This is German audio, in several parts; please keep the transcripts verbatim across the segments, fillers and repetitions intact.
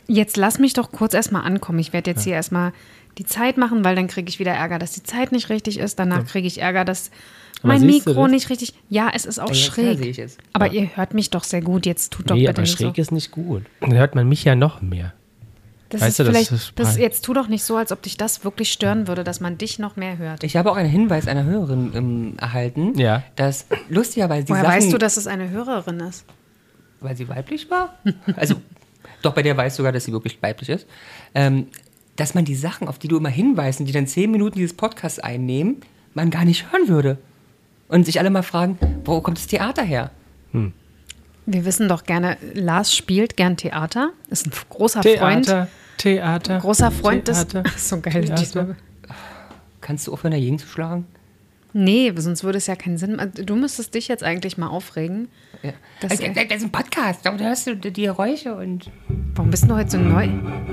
Jetzt lass mich doch kurz erstmal ankommen. Ich werde jetzt ja. hier erstmal die Zeit machen, weil dann kriege ich wieder Ärger, dass die Zeit nicht richtig ist. Danach kriege ich Ärger, dass Aber mein siehst du Mikro das? nicht richtig... Ja, es ist auch Ja, jetzt schräg. sehe ich es. Aber Ja. ihr hört mich doch sehr gut. Jetzt tut doch Nee, bitte aber nicht schräg so. ist nicht gut. Dann hört man mich ja noch mehr. Das Weißt ist du, das vielleicht... ist Das, peinlich. jetzt tu doch nicht so, als ob dich das wirklich stören würde, dass man dich noch mehr hört. Ich habe auch einen Hinweis einer Hörerin ähm, erhalten, Ja. dass lustigerweise die Woher Sachen... weißt du, dass es eine Hörerin ist? Weil sie weiblich war? Also, doch, bei der weiß sogar, dass sie wirklich weiblich ist. Ähm, dass man die Sachen, auf die du immer hinweist, und die dann zehn Minuten dieses Podcasts einnehmen, man gar nicht hören würde. Und sich alle mal fragen, wo kommt das Theater her? Wir wissen doch gerne, Lars spielt gern Theater. Ist ein großer Freund. Theater, Theater. Großer Freund des... Theater, Ach, so geil. Theater. Diesmal. Kannst du aufhören, dagegen zu schlagen? Nee, sonst würde es ja keinen Sinn machen. Du müsstest dich jetzt eigentlich mal aufregen. Ja. Das- Das, das, das ist ein Podcast, da hörst du die Geräusche und... Warum bist du heute so neu?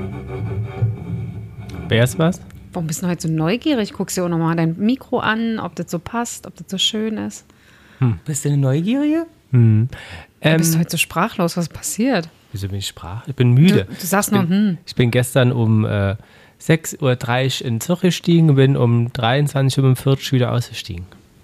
Wer ist was? Warum bist du heute so neugierig? Guckst dir auch nochmal dein Mikro an, ob das so passt, ob das so schön ist. Bist du eine Neugierige? Hm. Du Ähm, bist heute so sprachlos. Was ist passiert? wieso bin ich sprach? Ich bin müde. Du, du sagst ich nur, bin, hm. Ich bin gestern um äh, sechs Uhr dreißig in Zürich gestiegen und bin um dreiundzwanzig Uhr fünfundvierzig wieder ausgestiegen.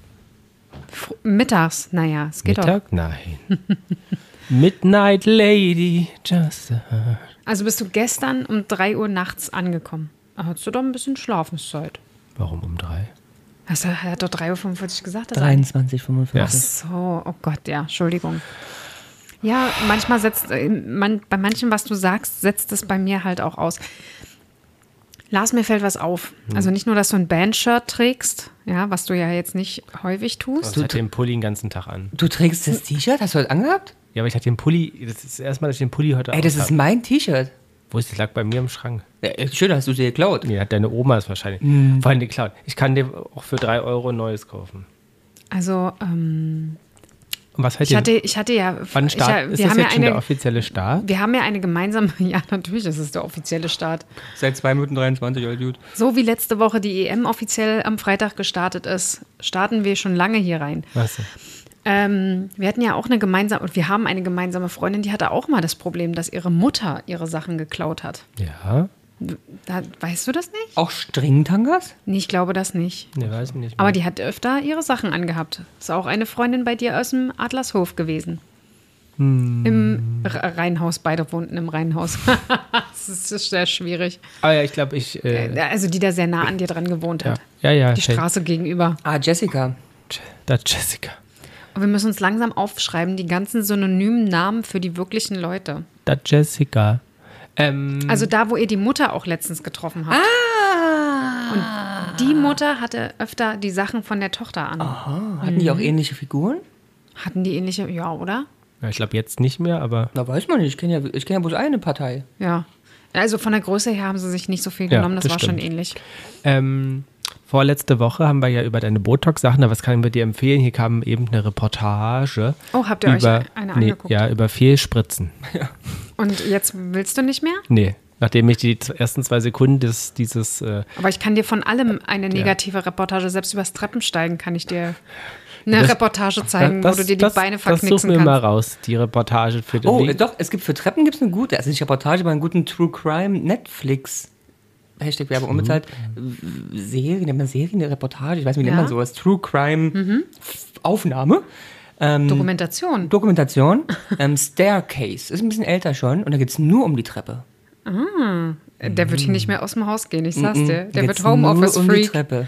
Fr- Mittags, naja, es geht Mittag? Nein. Midnight Lady, just a heart. doch. Also bist du gestern um drei Uhr nachts angekommen. Da hattest du doch ein bisschen Schlafenszeit. Warum um drei? Also, er hat doch drei Uhr fünfundvierzig gesagt. dass er- dreiundzwanzig, Ach fünfundvierzig. so, oh Gott, ja, Entschuldigung. Ja, manchmal setzt, äh, man, bei manchem, was du sagst, setzt es bei mir halt auch aus. Lars, mir fällt was auf. Also nicht nur, dass du ein Bandshirt trägst, ja, was du ja jetzt nicht häufig tust. Ich hatte den Pulli den ganzen Tag an. Du trägst das T-Shirt? Hast du heute angehabt? Ja, aber ich hatte den Pulli, das ist das erste Mal, dass ich den Pulli heute Ey, das aufhab. ist mein T-Shirt. Wo ist das? Lag bei mir im Schrank. Ja, schön, hast du dir geklaut. Nee, hat deine Oma es wahrscheinlich. Vor allem geklaut. Ich kann dir auch für drei Euro ein neues kaufen. Also, ähm, Und was hält ich ihr? hatte, ich hatte ja, Wann ich, Start? ja- Ist wir das haben jetzt ja schon der eine, offizielle Start? wir haben ja eine gemeinsame, ja, natürlich ist es der offizielle Start. Seit zwei Minuten dreiundzwanzig, alles gut. So wie letzte Woche die E M offiziell am Freitag gestartet ist, starten wir schon lange hier rein. Was? Ähm, wir hatten ja auch eine gemeinsame, und wir haben eine gemeinsame Freundin, die hatte auch mal das Problem, dass ihre Mutter ihre Sachen geklaut hat. Ja? Da, weißt du das nicht? Auch Stringtangas? Nee, ich glaube das nicht. Ne, weiß ich nicht. Aber die hat öfter ihre Sachen angehabt. Ist auch eine Freundin bei dir aus dem Adlershof gewesen. Hm. Im R- Reihenhaus, beide wohnten im Reihenhaus. Das ist das ist sehr schwierig. Aber ja, ich glaube, ich. Äh, Also die da sehr nah an dir dran gewohnt ja, hat. ja, ja. Die fällt- Straße gegenüber. Ah, Jessica. Da Jessica. Und wir müssen uns langsam aufschreiben, die ganzen synonymen Namen für die wirklichen Leute. Da Jessica. Ähm, Also da, wo ihr die Mutter auch letztens getroffen habt. Ah! Und die Mutter hatte öfter die Sachen von der Tochter an. Aha. Hatten die auch ähnliche Figuren? Hatten die ähnliche, ja, oder? ja, ich glaube jetzt nicht mehr, aber. Na, weiß man nicht. Ich kenne ja, ich kenn ja bloß eine Partei. Ja. Also von der Größe her haben sie sich nicht so viel Ja, genommen, das, das war stimmt. schon ähnlich. Ähm, vorletzte Woche haben wir ja über deine Botox-Sachen, aber was kann ich dir empfehlen? Hier kam eben eine Reportage. Oh, habt ihr über, euch eine nee, angeguckt? Ja, über Fehlspritzen. Und jetzt willst du nicht mehr? Nee, nachdem ich die ersten zwei Sekunden des, dieses. Äh, Aber ich kann dir von allem eine negative Reportage, selbst übers Treppensteigen kann ich dir eine Das- Reportage zeigen, das, wo du dir die das, Beine Das verknicksen suchen wir mal kannst. raus, die Reportage für den Oh, Link. äh, doch, es gibt für Treppen gibt es eine gute, also nicht Reportage, aber einen guten True Crime Netflix. Hashtag Werbung unbezahlt. äh, Serie, nennt man Serie, eine Reportage, ich weiß nicht, wie nennt Ja. man sowas. True Crime Aufnahme. Ähm, Dokumentation. Dokumentation. ähm, Staircase. Ist ein bisschen älter schon und da geht es nur um die Treppe. Der wird hier nicht mehr aus dem Haus gehen, ich sag's dir. Der Da wird geht's nur um die Homeoffice-Freak. Treppe.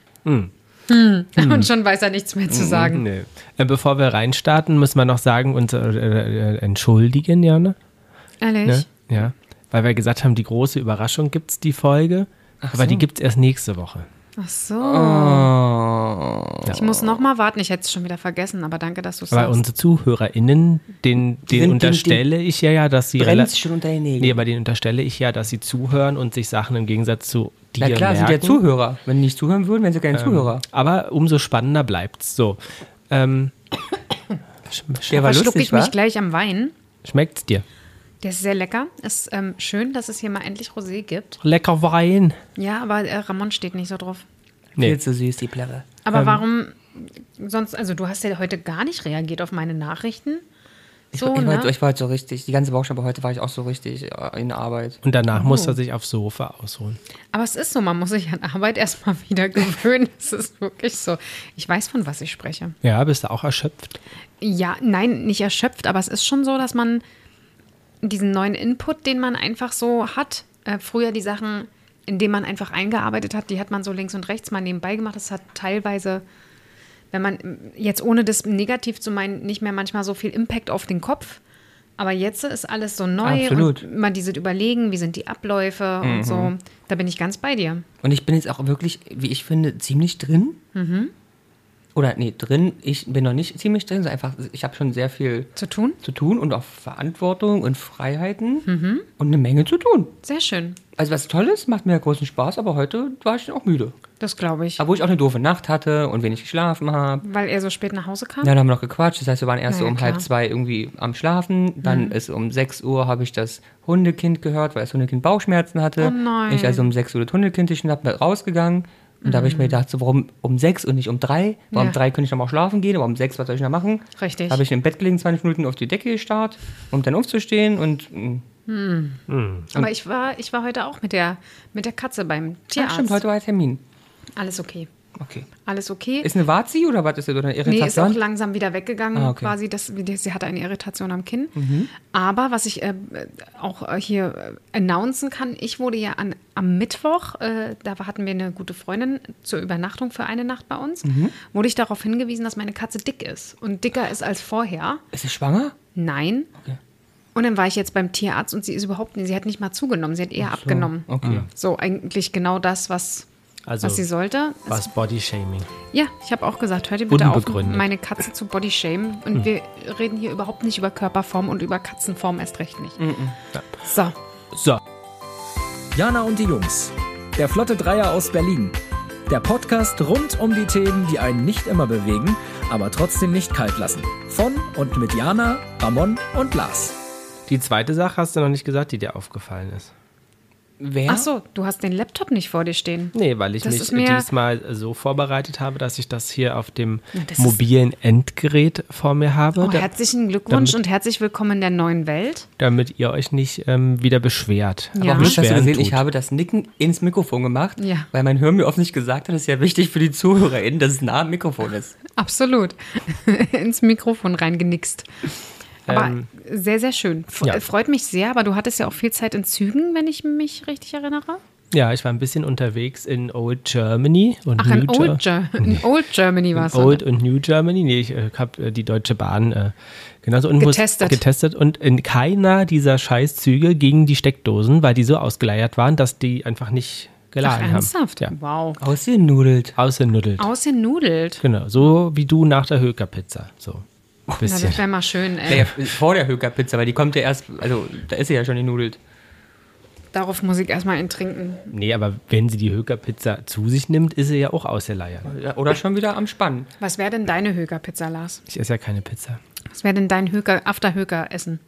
Und schon weiß er nichts mehr zu sagen. Nee. Äh, Bevor wir reinstarten, müssen wir noch sagen und äh, äh, entschuldigen, Janne. Ehrlich? Ne? Ja. Weil wir gesagt haben, die große Überraschung gibt es, die Folge. aber so. die gibt es erst nächste Woche. Ach so. Oh. Ich muss noch mal warten. Ich hätte es schon wieder vergessen, aber danke, dass du es Aber sagst. unsere ZuhörerInnen, den, sind- den unterstelle ich ja, ja, dass sie Brennt's rela- schon unter den Nägeln. Nee, aber den unterstelle ich ja, dass sie zuhören und sich Sachen im Gegensatz zu dir Na klar, merken. sind ja Zuhörer. Wenn die nicht zuhören würden, wären sie keine Zuhörer. Aber umso spannender bleibt's. So. Ähm, sch- Der war Verschluck lustig, ich mich wa? gleich am Wein. Schmeckt's dir? Der ist sehr lecker. Ist ähm, schön, dass es hier mal endlich Rosé gibt. Lecker Wein. Ja, aber äh, Ramon steht nicht so drauf. Nee. Viel zu süß, die Plärre. Aber warum sonst, also du hast ja heute gar nicht reagiert auf meine Nachrichten. Ich, So, ich, war, ne? ich war heute so richtig, die ganze Woche, aber heute war ich auch so richtig äh, in der Arbeit. Und danach Oh. muss er sich aufs Sofa ausruhen. Aber es ist so, man muss sich an Arbeit erstmal wieder gewöhnen. Es ist wirklich so. Ich weiß, von was ich spreche. Ja, bist du auch erschöpft? Ja, nein, nicht erschöpft, aber es ist schon so, dass man diesen neuen Input, den man einfach so hat, äh, früher die Sachen, in denen man einfach eingearbeitet hat, die hat man so links und rechts mal nebenbei gemacht. Das hat teilweise, wenn man jetzt ohne das negativ zu meinen, nicht mehr manchmal so viel Impact auf den Kopf. Aber jetzt ist alles so neu. Absolut. Und man dieses Überlegen, wie sind die Abläufe und so. Da bin ich ganz bei dir. Und ich bin jetzt auch wirklich, wie ich finde, ziemlich drin. Mhm. Oder nee, drin, ich bin noch nicht ziemlich drin, sondern einfach, ich habe schon sehr viel Zu tun? zu tun und auch Verantwortung und Freiheiten Mhm. und eine Menge zu tun. Sehr schön. Also was Tolles, macht mir großen Spaß, aber heute war ich auch müde. Das glaube ich. Obwohl ich auch eine doofe Nacht hatte und wenig geschlafen habe. Weil er so spät nach Hause kam? Ja, dann haben wir noch gequatscht. Das heißt, wir waren erst Ja, so um klar. halb zwei irgendwie am Schlafen. Dann ist um sechs Uhr habe ich das Hundekind gehört, weil das Hundekind Bauchschmerzen hatte. Oh nein. Ich also um sechs Uhr das Hundekind ich bin rausgegangen. Und da habe ich mir gedacht, so, warum um sechs und nicht um drei? Weil Ja. um drei könnte ich noch mal schlafen gehen, aber um sechs, was soll ich noch machen? Richtig. Habe ich im Bett gelegen, zwanzig Minuten auf die Decke gestarrt, um dann aufzustehen und mh, Aber ich war, ich war heute auch mit der, mit der Katze beim ja, Tierarzt. stimmt, heute war der Termin. Alles okay. Okay. Alles okay. Ist eine Wazi oder was ist das? Oder eine Nee, ist auch Irritation? langsam wieder weggegangen, Ah, okay. quasi. Das, sie hatte eine Irritation am Kinn. Aber was ich äh, auch äh, hier äh, announcen kann, ich wurde ja an, am Mittwoch, äh, da hatten wir eine gute Freundin zur Übernachtung für eine Nacht bei uns, wurde ich darauf hingewiesen, dass meine Katze dick ist. Und dicker ist als vorher. Ist sie schwanger? Nein. Okay. Und dann war ich jetzt beim Tierarzt und sie ist überhaupt nicht, sie hat nicht mal zugenommen, sie hat eher abgenommen. Okay. So, eigentlich genau das, was, Also was sie sollte. was Bodyshaming. Ja, ich habe auch gesagt, hört ihr bitte auf, Unbegründet. meine Katze zu bodyshamen. Und wir reden hier überhaupt nicht über Körperform und über Katzenform erst recht nicht. So, So, Jana und die Jungs. Der Flotte Dreier aus Berlin. Der Podcast rund um die Themen, die einen nicht immer bewegen, aber trotzdem nicht kalt lassen. Von und mit Jana, Ramon und Lars. die zweite Sache hast du noch nicht gesagt, die dir aufgefallen ist. Wer? ach so, du hast den Laptop nicht vor dir stehen. Nee, weil ich Das mich ist mir- diesmal so vorbereitet habe, dass ich das hier auf dem das ist- mobilen Endgerät vor mir habe, Oh, da, herzlichen Glückwunsch damit- und herzlich willkommen in der neuen Welt. damit ihr euch nicht ähm, wieder beschwert. Ja. Aber hast du Beschweren gesehen, ich tut. habe das Nicken ins Mikrofon gemacht, Ja. weil mein Hirn mir oft nicht gesagt hat, das ist ja wichtig für die ZuhörerInnen, dass es nah am Mikrofon ist. Absolut. Ins Mikrofon reingenickst. Aber Ähm, sehr, sehr schön. F ja. Freut mich sehr, aber du hattest ja auch viel Zeit in Zügen, wenn ich mich richtig erinnere. Ja, ich war ein bisschen unterwegs in Old Germany und Ach, in New Ger- Old, Ger in Old Germany war es. Old und New Germany. Nee, ich äh, habe äh, die Deutsche Bahn äh, genauso und muss- Getestet. getestet und in keiner dieser Scheißzüge gingen die Steckdosen, weil die so ausgeleiert waren, dass die einfach nicht Ach, geladen haben. ernsthaft? Ja, Wow. Ausgenudelt. ausgenuddelt. Ausgenudelt. Genau, so wie du nach der Höker-Pizza. So ein Na, bisschen. das wäre mal schön, ey. Naja, vor der Höker-Pizza, weil die kommt ja erst, also da ist sie ja schon genudelt. Darauf muss ich erstmal einen trinken. Nee, aber wenn sie die Höker-Pizza zu sich nimmt, ist sie ja auch ausgeleiert. Ja, oder schon wieder am Spannen. Was wäre denn deine Höker-Pizza, Lars? Ich esse ja keine Pizza. Was wäre denn dein Höker, After-Höker-Essen?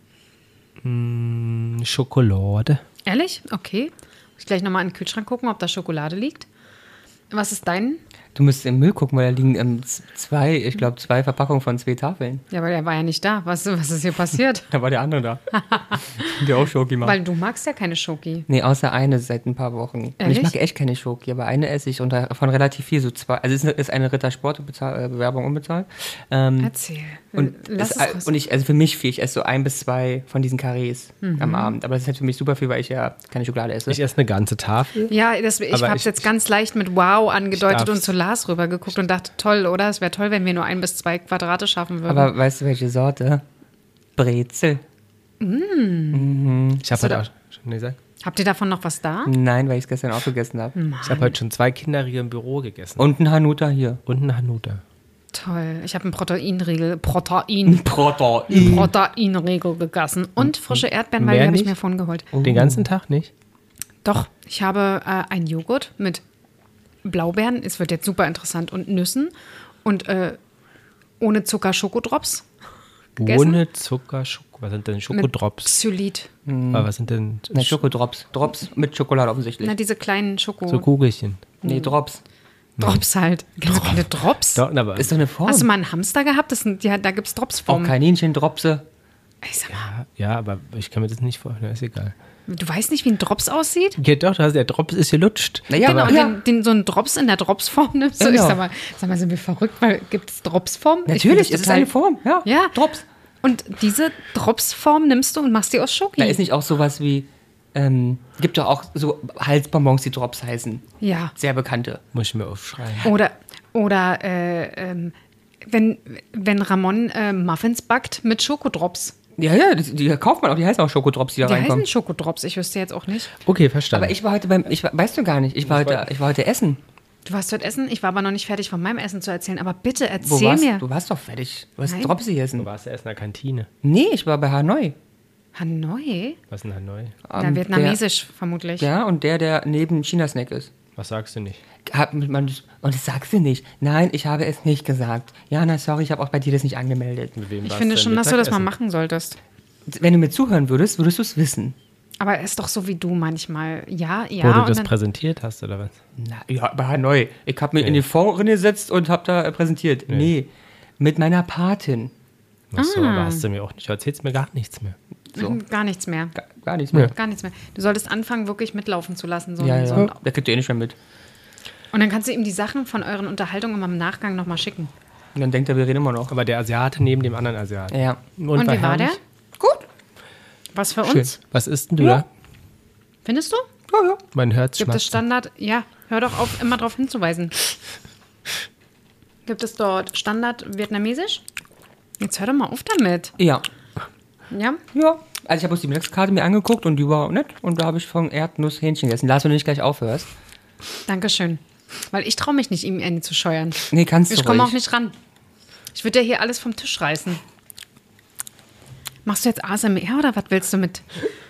Schokolade. Ehrlich? Okay. Muss ich gleich nochmal in den Kühlschrank gucken, ob da Schokolade liegt. Was ist dein? Du musst im Müll gucken, weil da liegen ähm, z- zwei, ich glaube, zwei Verpackungen von zwei Tafeln. Ja, weil der war ja nicht da. Was, was ist hier passiert? Da war der andere da. Der auch Schoki macht. Weil du magst ja keine Schoki. Nee, außer eine seit ein paar Wochen. Und Ehrlich? ich mag echt keine Schoki, aber eine esse ich und davon relativ viel, so zwei. Also es ist eine, ist eine Rittersport-Bewerbung unbezahlt. Ähm, Erzähl. und, Lass es, es raus. und ich, also für mich viel, ich esse so ein bis zwei von diesen Carrés am Abend. Aber das ist halt für mich super viel, weil ich ja keine Schokolade esse. Ich esse eine ganze Tafel. Ja, das, ich Aber habe es ich- jetzt ganz leicht mit Wow angedeutet darf's. und zu Lars rübergeguckt und dachte, toll, oder? Es wäre toll, wenn wir nur ein bis zwei Quadrate schaffen würden. Aber weißt du, welche Sorte? Brezel. Ich habe du heute da- auch schon gesagt. Habt ihr davon noch was da? Nein, weil ich es gestern auch gegessen habe. Ich habe heute schon zwei Kinderriegel im Büro gegessen. Und ein Hanuta hier. Und einen Hanuta. Toll. Ich habe einen Proteinriegel, Protein, Protein. Proteinriegel gegessen. Und frische Erdbeeren, weil Mehr die habe ich nicht? mir vorhin geholt. Den ganzen Tag nicht? Doch, ich habe äh, einen Joghurt mit Blaubeeren. Es wird jetzt super interessant. Und Nüssen. Und äh, ohne Zucker Schokodrops. Gegessen? Ohne Zucker, Schoko. Was sind denn Schokodrops? Xylit. Aber was sind denn Na, Schokodrops. Drops mit Schokolade offensichtlich. Na, diese kleinen Schoko. so Kugelchen? Nee, Drops. Drops halt. Gibt es keine Drops? Doch, aber Ist doch eine Form. Hast du mal einen Hamster gehabt? Das sind, ja, da gibt es Drops Auch vom. Kaninchen, Dropse. Ich sag mal, Ja, aber ich kann mir das nicht vorstellen, ist egal. du weißt nicht, wie ein Drops aussieht? Ja, doch, du hast- der Drops ist gelutscht. Naja, Genau, aber, und ja. den, den, so einen Drops in der Dropsform nimmst du. Genau. Ich sag mal, sag mal, sind wir verrückt, weil gibt es Dropsform? Ich Natürlich, find das es ist eine Form. Ja, Ja. Drops. Und diese Dropsform nimmst du und machst die aus Schoki. Da ist nicht auch sowas wie, ähm, gibt doch auch so Halsbonbons, die Drops heißen. Ja. Sehr bekannte. Muss ich mir aufschreiben. Oder, oder äh, ähm, wenn, wenn Ramon äh, Muffins backt mit Schokodrops. Ja, ja, die, die kauft man auch, die heißen auch Schokodrops, die da Die reinkommen. heißen Schokodrops, ich wüsste jetzt auch nicht. Okay, verstanden. Aber ich war heute beim, ich war, weißt du gar nicht, ich war heute, ich war heute essen. Du warst dort essen, ich war aber noch nicht fertig von meinem Essen zu erzählen, aber bitte Wo erzähl warst mir. du? warst doch fertig. Du hast Nein. Drops gegessen. du warst ja erst in der Kantine. Nee, ich war bei Hanoi. Hanoi? Was ist denn Hanoi? Na, Ähm, vietnamesisch vermutlich. Der, ja, und der, der neben China-Snack ist. Was sagst du nicht? Hab, man, und das sagst du nicht. Nein, ich habe es nicht gesagt. Jana, sorry, ich habe auch bei dir das nicht angemeldet. Mit wem Ich warst finde du schon, denn dass du das mal Mittagessen? machen solltest. Wenn du mir zuhören würdest, würdest du es wissen. Aber er ist doch so wie du manchmal. Ja, ja. Wo du und das dann, präsentiert hast, oder was? Na, ja, bei Hanoi. Ich habe mich in den Fond reingesetzt und habe da äh, präsentiert. Nee. mit meiner Patin. Ach so, Ah. aber hast du mir auch nicht. Du erzählst mir gar nichts mehr. So. Gar nichts mehr. Gar, gar nichts mehr. Gar nichts mehr. Du solltest anfangen, wirklich mitlaufen zu lassen. So Ja, ein- ja. So ein, Der kriegt ja eh nicht mehr mit. und dann kannst du ihm die Sachen von euren Unterhaltungen immer im Nachgang nochmal schicken. Und dann denkt er, wir reden immer noch. Aber der Asiate neben dem anderen Asiaten. Ja. Und, wie war der? herrlich? Gut. Was für Schön. uns? Was isst denn du Ja. da? Findest du? Ja, ja. Man hört Gibt es schmatzen. Standard? Ja, hör doch auf, immer darauf hinzuweisen. Gibt es dort Standard vietnamesisch? Jetzt hör doch mal auf damit. Ja. Ja? Ja. Also ich habe uns die Mittagskarte mir angeguckt und die war nett. Und da habe ich von Erdnuss Hähnchen gegessen. Lass, wenn du nicht gleich aufhörst. Dankeschön. Weil ich traue mich nicht, ihm Ende zu scheuern. Nee, kannst du Ich komme auch ruhig. nicht ran. Ich würde ja hier alles vom Tisch reißen. Machst du jetzt A S M R oder was willst du mit?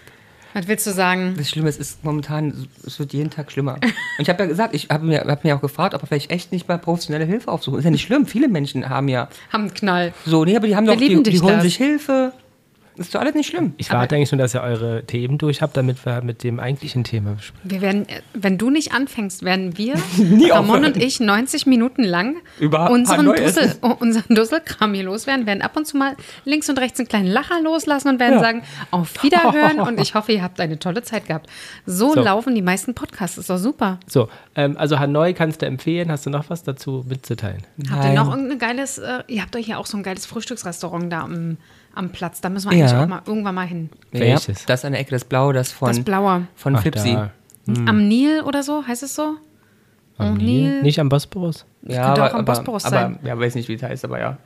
Was willst du sagen? Das Schlimme ist, es ist momentan, es wird jeden Tag schlimmer. Und ich habe ja gesagt, ich habe mir, hab mir auch gefragt, ob er vielleicht echt nicht mal professionelle Hilfe aufsuchen. Ist ja nicht schlimm. Viele Menschen haben ja Haben einen Knall. so, nee, aber die haben Wir doch, die, lieben die dich, holen Lars. sich Hilfe. Ist doch alles nicht schlimm. Ich warte eigentlich nur, dass ihr eure Themen durch habt, damit wir mit dem eigentlichen Thema besprechen. Wir werden, äh, wenn du nicht anfängst, werden wir, Nie Ramon aufhören. und ich, neunzig Minuten lang Über unseren, Hanoi Dussel, essen. oh, unseren Dusselkram hier loswerden, werden ab und zu mal links und rechts einen kleinen Lacher loslassen und werden Ja. sagen, auf Wiederhören und ich hoffe, ihr habt eine tolle Zeit gehabt. So, So. laufen die meisten Podcasts, ist doch super. So, ähm, also Hanoi kannst du empfehlen. Hast du noch was dazu mitzuteilen? Habt ihr Nein. noch irgendein geiles, äh, ihr habt doch hier auch so ein geiles Frühstücksrestaurant da am, am Platz, da müssen wir eigentlich Ja. auch mal irgendwann mal hin. Welches? Ja, das an der Ecke, das Blaue, das von, Das Blaue. von Ach, Flipsy. da. Am Nil oder so, heißt es so? Am Oh, Nil? Nil. Nicht am Bosporus? Ja, könnte aber, auch am aber, Bosporus aber sein. ja, weiß nicht, wie es heißt, aber ja.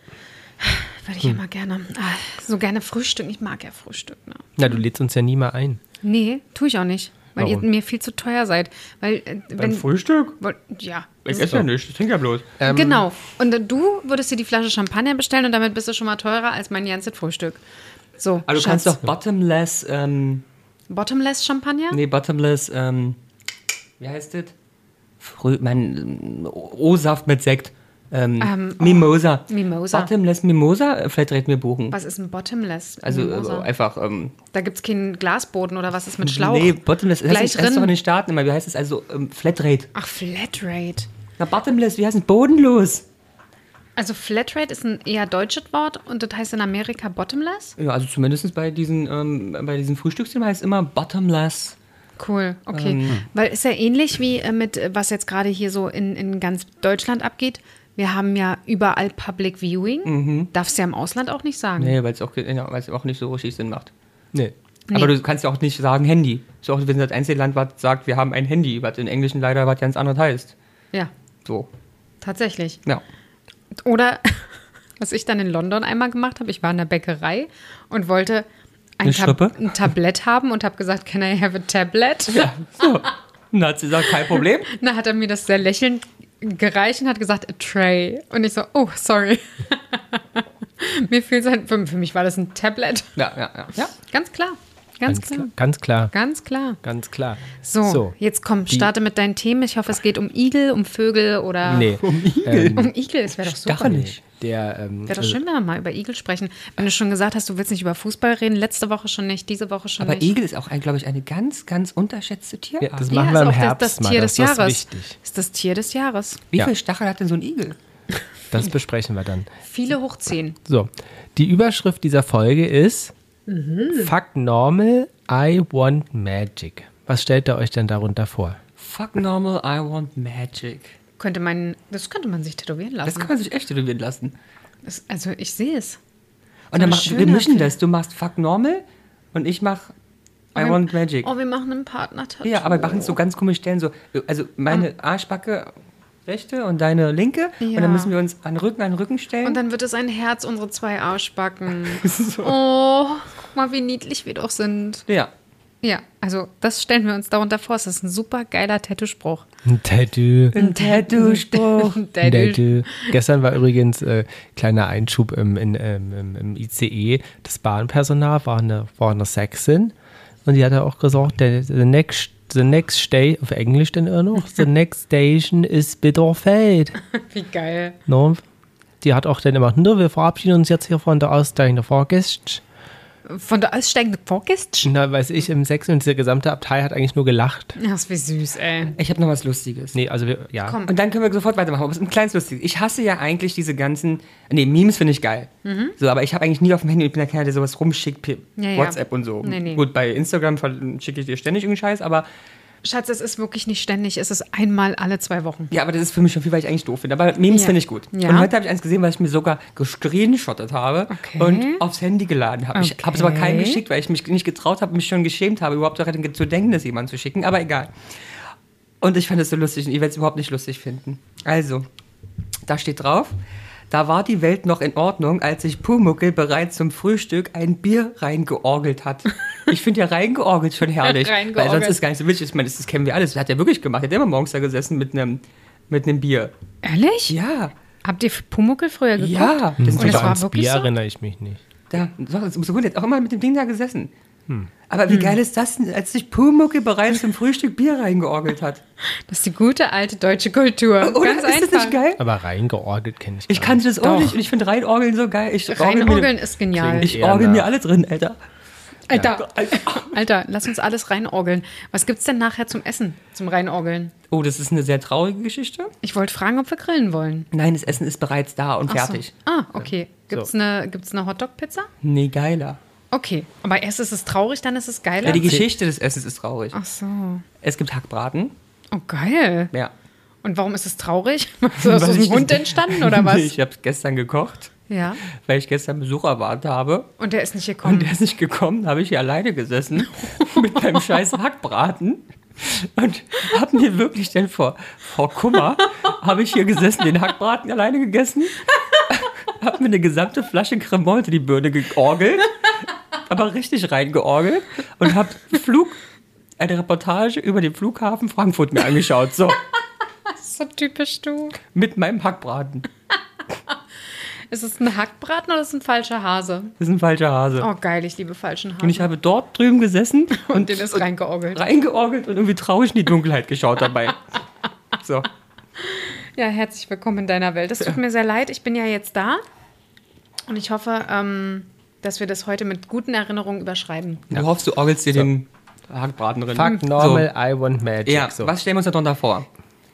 Würde ich immer gerne. Ah, so gerne frühstücken. Ich mag ja Frühstück. Ne? Na, du lädst uns ja nie mal ein. Nee, tue ich auch nicht. Weil Warum? ihr mir viel zu teuer seid. Weil, äh, wenn, Frühstück? woll- ja. Ich esse ja nicht, ich trinke ja bloß. Ähm, Genau. Und äh, du würdest dir die Flasche Champagner bestellen und damit bist du schon mal teurer als mein ganzes Frühstück. So, Aber du kannst Schatz. doch Bottomless, ähm, Bottomless Champagner? nee, Bottomless, ähm, wie heißt das? Früh, mein, O-Saft mit Sekt. Ähm, Ähm, oh, Mimosa. Mimosa. Bottomless Mimosa, äh, vielleicht direkt mir buchen. Was ist ein Bottomless? Also Mimosa? äh, einfach, ähm, Da gibt es keinen Glasboden oder was ist mit Schlauch? nee, Bottomless, das Gleich heißt, das ist drin. doch in den Staaten immer, wie heißt es also, ähm, Flatrate. Ach, Flatrate. Na, Bottomless, wie heißt es? Bodenlos. Also Flatrate ist ein eher deutsches Wort und das heißt in Amerika Bottomless? Ja, also zumindest bei diesen, ähm, bei diesen Frühstücksthemen heißt es immer Bottomless. Cool, okay. Ähm. Weil ist ja ähnlich wie äh, mit, äh, was jetzt gerade hier so in, in ganz Deutschland abgeht. Wir haben ja überall Public Viewing. Darfst du ja im Ausland auch nicht sagen. Mhm. Nee, weil es auch, ja, weil's auch nicht so richtig Sinn macht. Nee. Nee. Aber du kannst ja auch nicht sagen Handy. Ist auch, wenn das einzige Land was sagt, wir haben ein Handy, was in Englischen leider was ganz anderes heißt. Ja, So, tatsächlich. ja. Oder was ich dann in London einmal gemacht habe, ich war in der Bäckerei und wollte ein, Eine Schrippe? ein Tablett haben und habe gesagt, can I have a tablet? Ja, so. Und dann hat sie gesagt, kein Problem. Dann hat er mir das sehr lächelnd gereicht und hat gesagt, a tray. Und ich so, oh, sorry. Mir fiel sein, für, für mich war das ein Tablet. Ja, ja, ja. ja. Ganz klar. Ganz, Ganz klar. klar. Ganz klar. Ganz klar. Ganz klar. So, jetzt komm, starte mit deinen Themen. Ich hoffe, es geht um Igel, um Vögel oder Nee. Um Igel. um Igel. Das wäre doch super. Stachelig. Der, ähm, Wäre doch schön, wenn wir mal über Igel sprechen. Wenn du schon gesagt hast, du willst nicht über Fußball reden, letzte Woche schon nicht, diese Woche schon Aber nicht. Igel ist auch, glaube ich, eine ganz, ganz unterschätzte Tierart. Ja, das Ja, machen ist wir im auch das- Herbst das mal. Tier Das des ist Jahres. wichtig. Ist das Tier des Jahres. Wie Ja. viel Stachel hat denn so ein Igel? Das besprechen wir dann. Viele hoch zehn. So, die Überschrift dieser Folge ist Mhm. Fuck normal, I want magic. Was stellt ihr euch denn darunter vor? Fuck normal, I want magic. Könnte man, das könnte man sich tätowieren lassen. Das kann man sich echt tätowieren lassen. Das, also ich sehe es. Und dann So mach, wir schöner mischen Film. das. Du machst Fuck normal und ich mach I wir- want magic. Oh, wir machen einen Partner-Tattoo. Ja, aber wir machen es so ganz komisch Stellen. So, also meine Arschbacke rechte und deine linke. Und Ja. dann müssen wir uns an den Rücken, an den Rücken stellen. Und dann wird es ein Herz, unsere zwei Arschbacken. Oh, guck mal, wie niedlich wir doch sind. ja. Ja, also das stellen wir uns darunter vor. Es ist ein super geiler Tattoo-Spruch. Ein Tattoo. Ein Tattoo-Spruch. Ein Tattoo. Gestern war übrigens äh, kleiner Einschub im, in, ähm, im, im I C E. Das Bahnpersonal war eine, war eine Sexin und die hat auch gesagt, the, the next the next station, auf Englisch denn auch noch, the next station is Bitterfeld. Wie geil. No? Die hat auch dann immer, no, wir verabschieden uns jetzt hier von der aussteigenden Fahrgäste. Von der aussteigenden Vorgäste? Na, weiß ich, im Sex und diese gesamte Abtei hat eigentlich nur gelacht. Das ist wie süß, ey. Ich habe noch was Lustiges. Nee, also wir, ja. Komm. Und dann können wir sofort weitermachen. Aber es ist ein kleines Lustiges. Ich hasse ja eigentlich diese ganzen. Nee, Memes finde ich geil. So, aber ich habe eigentlich nie auf dem Handy. Ich bin ja keiner, der sowas rumschickt, per Ja, ja. WhatsApp und so. Nee, nee. Gut, bei Instagram schicke ich dir ständig irgendeinen Scheiß, aber. Schatz, es ist wirklich nicht ständig. Es ist einmal alle zwei Wochen. Ja, aber das ist für mich schon viel, weil ich eigentlich doof finde. Aber Memes Ja. finde ich gut. Ja. Und heute habe ich eins gesehen, was ich mir sogar gescreenshottet habe Okay. und aufs Handy geladen habe. Ich Okay. habe es aber keinem geschickt, weil ich mich nicht getraut habe, mich schon geschämt habe, überhaupt daran zu denken, das jemandem zu schicken. Aber egal. Und ich fand es so lustig und ich werde es überhaupt nicht lustig finden. Also, da steht drauf: Da war die Welt noch in Ordnung, als sich Pumuckl bereits zum Frühstück ein Bier reingeorgelt hat. Ich finde ja reingeorgelt schon herrlich. Weil Reingeorgelt. sonst ist es gar nicht so witzig. Ich meine, das, das kennen wir alles. Das hat er wirklich gemacht. Er hat immer morgens da gesessen mit einem mit einem Bier. Ehrlich? Ja, Habt ihr Pumuckl früher geguckt? ja. Das Und ist das doch war ans wirklich Bier so? erinnere ich mich nicht. da, das ist so gut. Er hat auch immer mit dem Ding da gesessen. Aber wie geil ist das denn, als sich Pumuckl bereits zum Frühstück Bier reingeorgelt hat? Das ist die gute alte deutsche Kultur. Oder Ganz ist einfach. das nicht geil? Aber reingeorgelt kenne ich Ich gar kannte das auch Doch. nicht und ich finde Reinorgeln so geil. Ich orgel Reinorgeln mir, ist genial. Klingt- ich eher orgel nach- mir alle drin, Alter. Alter, Alter, lass uns alles reinorgeln. Was gibt's denn nachher zum Essen, zum Reinorgeln? Oh, das ist eine sehr traurige Geschichte. Ich wollte fragen, ob wir grillen wollen. Nein, das Essen ist bereits da und Ach so. fertig. Ah, okay. Gibt's So. eine, gibt's eine Hotdog-Pizza? Nee, geiler. Okay. Aber erst ist es traurig, dann ist es geiler? Ja, die Geschichte des Essens ist traurig. Ach so. Es gibt Hackbraten. Oh, geil. Ja. Und warum ist es traurig? Ist das aus Weil dem ich- Hund entstanden oder was? Nee, ich habe gestern gekocht, Ja. weil ich gestern Besuch erwartet habe. Und der ist nicht gekommen. Und der ist nicht gekommen, habe ich hier alleine gesessen mit meinem scheiß Hackbraten und habe mir wirklich dann vor, vor Kummer, habe ich hier gesessen, den Hackbraten alleine gegessen, habe mir eine gesamte Flasche Cremant in die Birne georgelt, aber richtig reingeorgelt und habe Flug, eine Reportage über den Flughafen Frankfurt mir angeschaut, so, Das ist so typisch du. mit meinem Hackbraten. Ist es ein Hackbraten oder ist es ein falscher Hase? Das ist ein falscher Hase. Oh, geil, ich liebe falschen Hasen. Und ich habe dort drüben gesessen Und den ist reingeorgelt. reingeorgelt und irgendwie traurig in die Dunkelheit geschaut dabei. So. Ja, herzlich willkommen in deiner Welt. Es tut mir sehr leid, ich bin ja jetzt da. Und ich hoffe, ähm, dass wir das heute mit guten Erinnerungen überschreiben. Du hoffst, du orgelst dir den Hackbraten drin. Fuck normal, I want magic. Ja, so. was stellen wir uns darunter vor?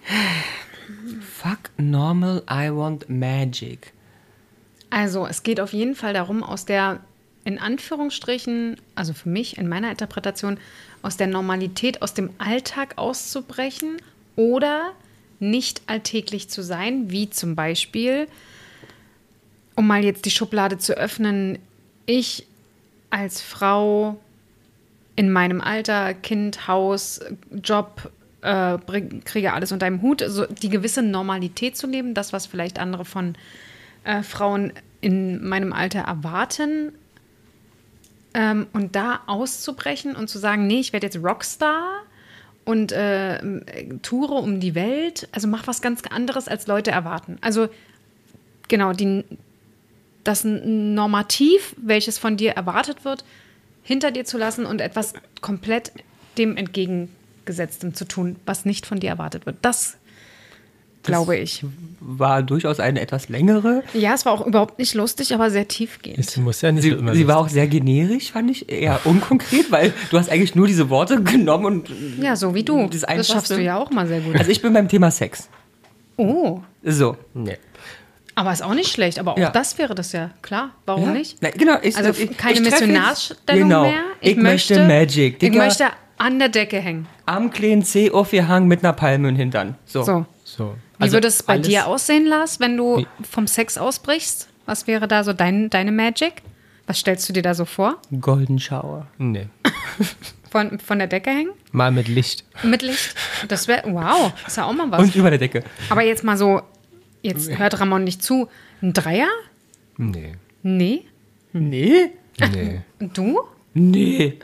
Fuck normal, I want magic. Also, es geht auf jeden Fall darum, aus der, in Anführungsstrichen, also für mich, in meiner Interpretation, aus der Normalität, aus dem Alltag auszubrechen oder nicht alltäglich zu sein, wie zum Beispiel, um mal jetzt die Schublade zu öffnen, ich als Frau in meinem Alter, Kind, Haus, Job, äh, bring, kriege alles unter einem Hut, also die gewisse Normalität zu leben, das, was vielleicht andere von äh, Frauen in meinem Alter erwarten, ähm, und da auszubrechen und zu sagen, nee, ich werde jetzt Rockstar und äh, toure um die Welt, also mach was ganz anderes, als Leute erwarten. Also genau, die, das Normativ, welches von dir erwartet wird, hinter dir zu lassen und etwas komplett dem Entgegengesetztem zu tun, was nicht von dir erwartet wird. Das, glaube ich. War durchaus eine etwas längere. Ja, es war auch überhaupt nicht lustig, aber sehr tiefgehend. Es muss ja nicht Sie, so immer sie war lustig auch sehr generisch, fand ich. Eher unkonkret, weil du hast eigentlich nur diese Worte genommen und. Ja, so wie du. Das Das, Einfachste. schaffst du ja auch mal sehr gut. Also ich bin beim Thema Sex. Oh, So. Nee. Aber ist auch nicht schlecht, aber auch Ja. das wäre das ja, klar. Warum Ja? nicht? Na, genau, ich, Also ich, keine ich treffe Missionarstellung jetzt- genau. mehr. Ich, möchte Magic. Ich Digga, möchte an der Decke hängen. am kleinen Zeh aufgehangen mit einer Palme im Hintern. So. So. So. Wie würde es bei alles- dir aussehen, Lars, wenn du Wie? vom Sex ausbrichst? Was wäre da so dein, deine Magic? Was stellst du dir da so vor? Golden Shower. Nee. Von, von der Decke hängen? Mal mit Licht. Mit Licht? Das wäre, wow, ist ja auch mal was. Und über der Decke. Aber jetzt mal so, jetzt hört Ramon nicht zu. Ein Dreier? Nee. Nee. Nee? Nee. Und du? Nee.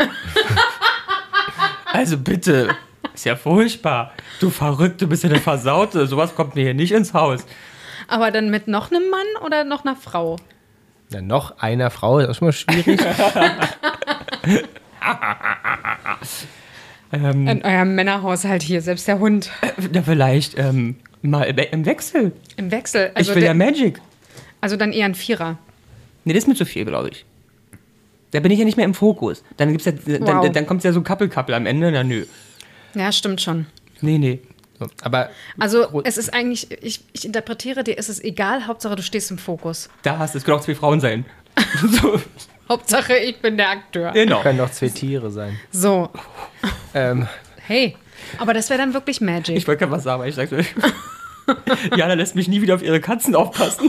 Also bitte. Ist ja furchtbar. Du Verrückte, bist ja eine Versaute. Sowas kommt mir hier nicht ins Haus. Aber dann mit noch einem Mann oder noch einer Frau? Na, noch einer Frau ist auch schon mal schwierig. Ähm, In eurem Männerhaushalt hier, selbst der Hund. na, vielleicht ähm, mal im im Wechsel. Im Wechsel. Also, ich will der, ja Magic. also dann eher ein Vierer. Nee, das ist mir zu viel, glaube ich. Da bin ich ja nicht mehr im Fokus. Dann, gibt's ja, Wow. dann, dann kommt ja so Couple-Couple am Ende. Na nö. Ja, stimmt schon. Nee, nee. So, aber Also es ist eigentlich, ich, ich interpretiere dir, es ist egal, Hauptsache du stehst im Fokus. Da hast du, es können auch zwei Frauen sein. So, Hauptsache ich bin der Akteur. genau. können doch zwei Tiere sein. So, Ähm, hey, aber das wäre dann wirklich Magic. Ich wollte gerade was sagen, aber ich sag's euch. Jana lässt mich nie wieder auf ihre Katzen aufpassen.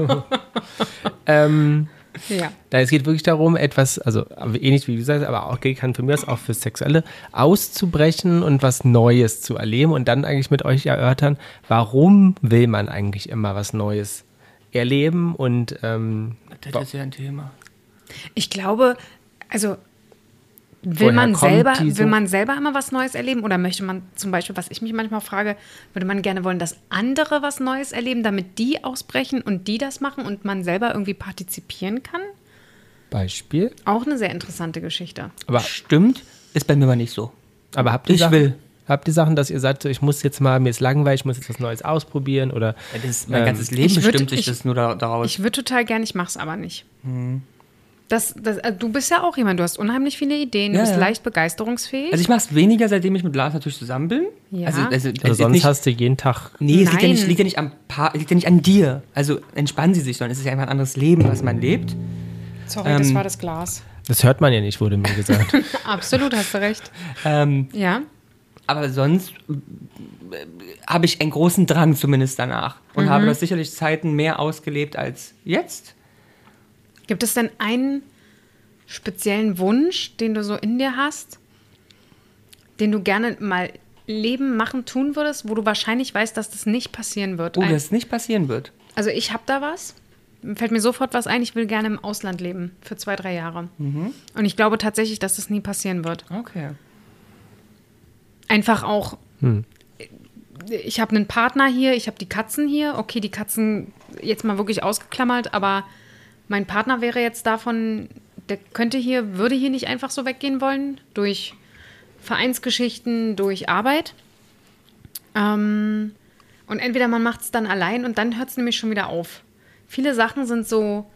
ähm, ja. da, es geht wirklich darum, etwas, also ähnlich wie du sagst, aber auch kann von mir aus auch für Sexuelle auszubrechen und was Neues zu erleben und dann eigentlich mit euch erörtern, warum will man eigentlich immer was Neues erleben und ähm, Das ist ja ein Thema. Ich glaube, also will Woher man, kommt selber, die so- will man selber immer was Neues erleben oder möchte man zum Beispiel, was ich mich manchmal frage, würde man gerne wollen, dass andere was Neues erleben, damit die ausbrechen und die das machen und man selber irgendwie partizipieren kann? Beispiel. Auch eine sehr interessante Geschichte. Aber, Stimmt, ist bei mir aber nicht so. aber habt ihr Ich Sachen, will. habt ihr Sachen, dass ihr sagt, so, ich muss jetzt mal, mir ist langweilig, ich muss jetzt was Neues ausprobieren oder Ja, das ist mein Ähm, ganzes Leben ich würd- bestimmt sich ich- das nur da, daraus. Ich würde total gerne, ich mache es aber nicht. Mhm. Das, das, also du bist ja auch jemand, du hast unheimlich viele Ideen, du Ja, bist ja. leicht begeisterungsfähig. Also ich mache es weniger, seitdem ich mit Lars natürlich zusammen bin. Ja. Also, also, also es ist sonst nicht, hast du jeden Tag. nee, es liegt ja, Nein. nicht, liegt ja nicht am Pa- liegt ja nicht an dir. Also entspannen Sie sich, sondern es ist ja einfach ein anderes Leben, was man lebt. Sorry, das ähm, war das Glas. Das hört man ja nicht, wurde mir gesagt. Absolut, hast du recht. Ähm, Ja. aber sonst äh, habe ich einen großen Drang zumindest danach. Und habe das sicherlich Zeiten mehr ausgelebt als jetzt. Gibt es denn einen speziellen Wunsch, den du so in dir hast, den du gerne mal leben, machen, tun würdest, wo du wahrscheinlich weißt, dass das nicht passieren wird? Oh, Ein- das nicht passieren wird. Also ich habe da was. Fällt mir sofort was ein, ich will gerne im Ausland leben für zwei, drei Jahre. Und ich glaube tatsächlich, dass das nie passieren wird. Okay. Einfach auch, Hm. ich habe einen Partner hier, ich habe die Katzen hier. Okay, die Katzen jetzt mal wirklich ausgeklammert, aber mein Partner wäre jetzt davon, der könnte hier, würde hier nicht einfach so weggehen wollen, durch Vereinsgeschichten, durch Arbeit. Ähm, und entweder man macht es dann allein und dann hört es nämlich schon wieder auf. Viele Sachen sind so,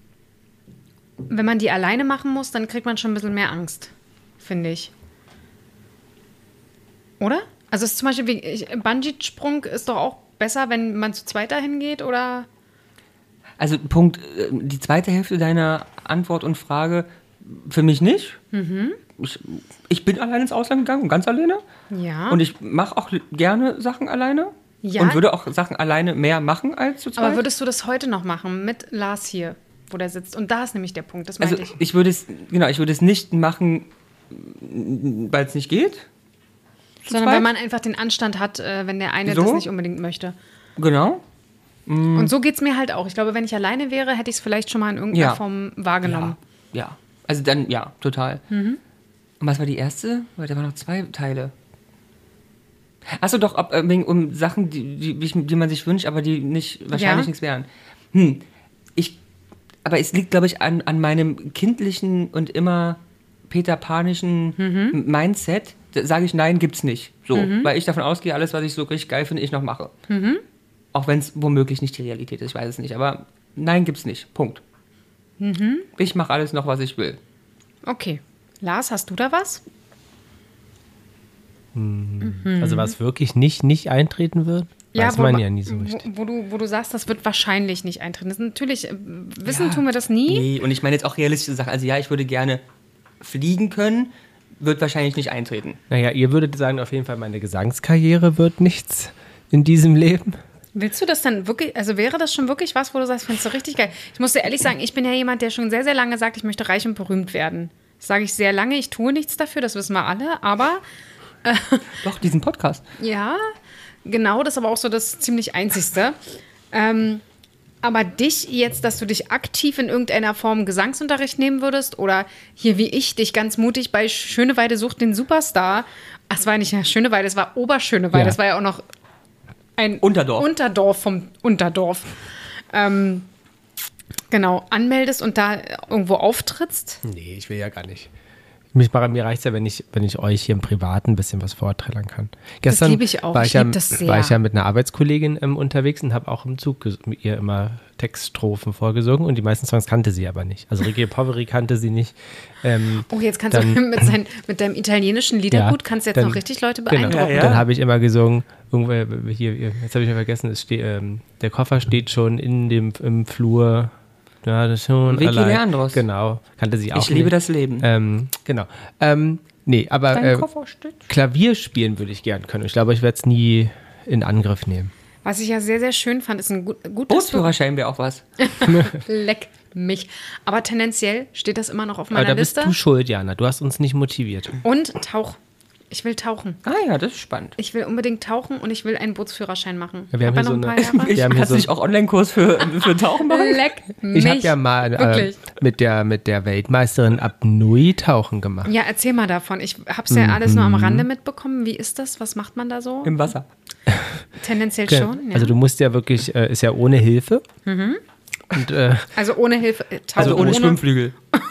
wenn man die alleine machen muss, dann kriegt man schon ein bisschen mehr Angst, finde ich. Oder? Also es ist zum Beispiel, wie, ich, Bungee-Sprung ist doch auch besser, wenn man zu zweit dahin geht, oder? Also Punkt, äh, die zweite Hälfte deiner Antwort und Frage, für mich nicht. Ich, ich bin allein ins Ausland gegangen, ganz alleine. Ja. Und ich mache auch gerne Sachen alleine. Ja. Und würde auch Sachen alleine mehr machen als zu zweit. Aber würdest du das heute noch machen mit Lars hier, wo der sitzt? Und da ist nämlich der Punkt, das also meinte ich. ich würde es, genau, ich würde es nicht machen, weil es nicht geht. zu Sondern zweit. wenn man einfach den Anstand hat, äh, wenn der eine So? das nicht unbedingt möchte. Genau. Und so geht es mir halt auch. Ich glaube, wenn ich alleine wäre, hätte ich es vielleicht schon mal in irgendeiner Ja. Form wahrgenommen. Ja, ja. Also dann, ja, total. Und was war die erste? Weil da waren noch zwei Teile. Achso, doch, ob, äh, wegen um Sachen, die, die, die die man sich wünscht, aber die nicht wahrscheinlich Ja. nichts wären. Hm. Ich, aber es liegt, glaube ich, an, an meinem kindlichen und immer peter-panischen Mindset. Da sage ich, nein, gibt's nicht. So, weil ich davon ausgehe, alles, was ich so richtig geil finde, ich noch mache. Auch wenn es womöglich nicht die Realität ist, ich weiß es nicht. Aber nein, gibt's nicht. Punkt. Ich mache alles noch, was ich will. Okay. Lars, hast du da was? Also was wirklich nicht, nicht eintreten wird? weiß wo, man ja nie so richtig. Wo, wo, du, wo du sagst, das wird wahrscheinlich nicht eintreten. Das ist natürlich, äh, wissen tun wir das nie. Nee, und ich meine jetzt auch realistische Sachen. Also ja, ich würde gerne fliegen können, wird wahrscheinlich nicht eintreten. Naja, ihr würdet sagen, auf jeden Fall, meine Gesangskarriere wird nichts in diesem Leben. Willst du das dann wirklich, also wäre das schon wirklich was, wo du sagst, findest du richtig geil? Ich muss dir ehrlich sagen, ich bin ja jemand, der schon sehr, sehr lange sagt, ich möchte reich und berühmt werden. Das sage ich sehr lange, ich tue nichts dafür, das wissen wir alle, aber... Äh, Doch, diesen Podcast. Ja, genau, das ist aber auch so das ziemlich Einzigste. Ähm, aber dich jetzt, dass du dich aktiv in irgendeiner Form Gesangsunterricht nehmen würdest oder hier wie ich, dich ganz mutig bei Schöneweide sucht den Superstar, ach, es war nicht Schöneweide, es war Oberschöneweide, Ja. das war ja auch noch ein Unterdorf. Unterdorf vom Unterdorf. Ähm, genau, anmeldest und da irgendwo auftrittst. Nee, ich will ja gar nicht. Mich, mir reicht es ja, wenn ich, wenn ich euch hier im Privaten ein bisschen was vorträllern kann. Gestern liebe ich auch. War Ich ich, ja, lieb das sehr. war ich ja mit einer Arbeitskollegin ähm, unterwegs und habe auch im Zug ges- mit ihr immer Textstrophen vorgesungen und die meisten Songs kannte sie aber nicht. Also Reggio Poveri kannte sie nicht. Ähm, Oh, jetzt kannst dann- du mit, sein, mit deinem italienischen Liedergut, Ja, kannst du jetzt dann- noch richtig Leute Genau. beeindrucken. Ja, ja. Dann habe ich immer gesungen, irgendwo, hier, hier, jetzt habe ich mir vergessen, es steht, ähm, der Koffer steht schon in dem im Flur. Ja, das schon. Vicky allein. Leandros. Genau, kannte sie auch Ich liebe nicht. das Leben. Ähm, genau. Ähm, nee, aber Dein äh, Koffer steht. Klavier spielen würde ich gern können. Ich glaube, ich werde es nie in Angriff nehmen. Was ich ja sehr, sehr schön fand, ist ein gut, gutes Bootsführerschein wäre auch was. Leck mich. Aber tendenziell steht das immer noch auf Aber meiner da bist Liste. du schuld, Jana. Du hast uns nicht motiviert. Und Tauch. Ich will tauchen. Ah ja, das ist spannend. Ich will unbedingt tauchen und ich will einen Bootsführerschein machen. Ja, wir haben Hab hier ja so noch eine- ein paar Jahre. Wir haben hier Kannst so- du nicht auch Online-Kurs für, für Tauchen machen? Leck mich. Ich habe ja mal äh, Wirklich. mit, der, mit der Weltmeisterin Apnoe tauchen gemacht. Ja, erzähl mal davon. Ich habe es ja alles nur am Rande mitbekommen. Wie ist das? Was macht man da so? Im Wasser. Tendenziell Genau. schon. Ja. Also du musst ja wirklich, äh, ist ja ohne Hilfe. Und äh, Also ohne Hilfe. Äh, tauchen Also ohne Schwimmflügel.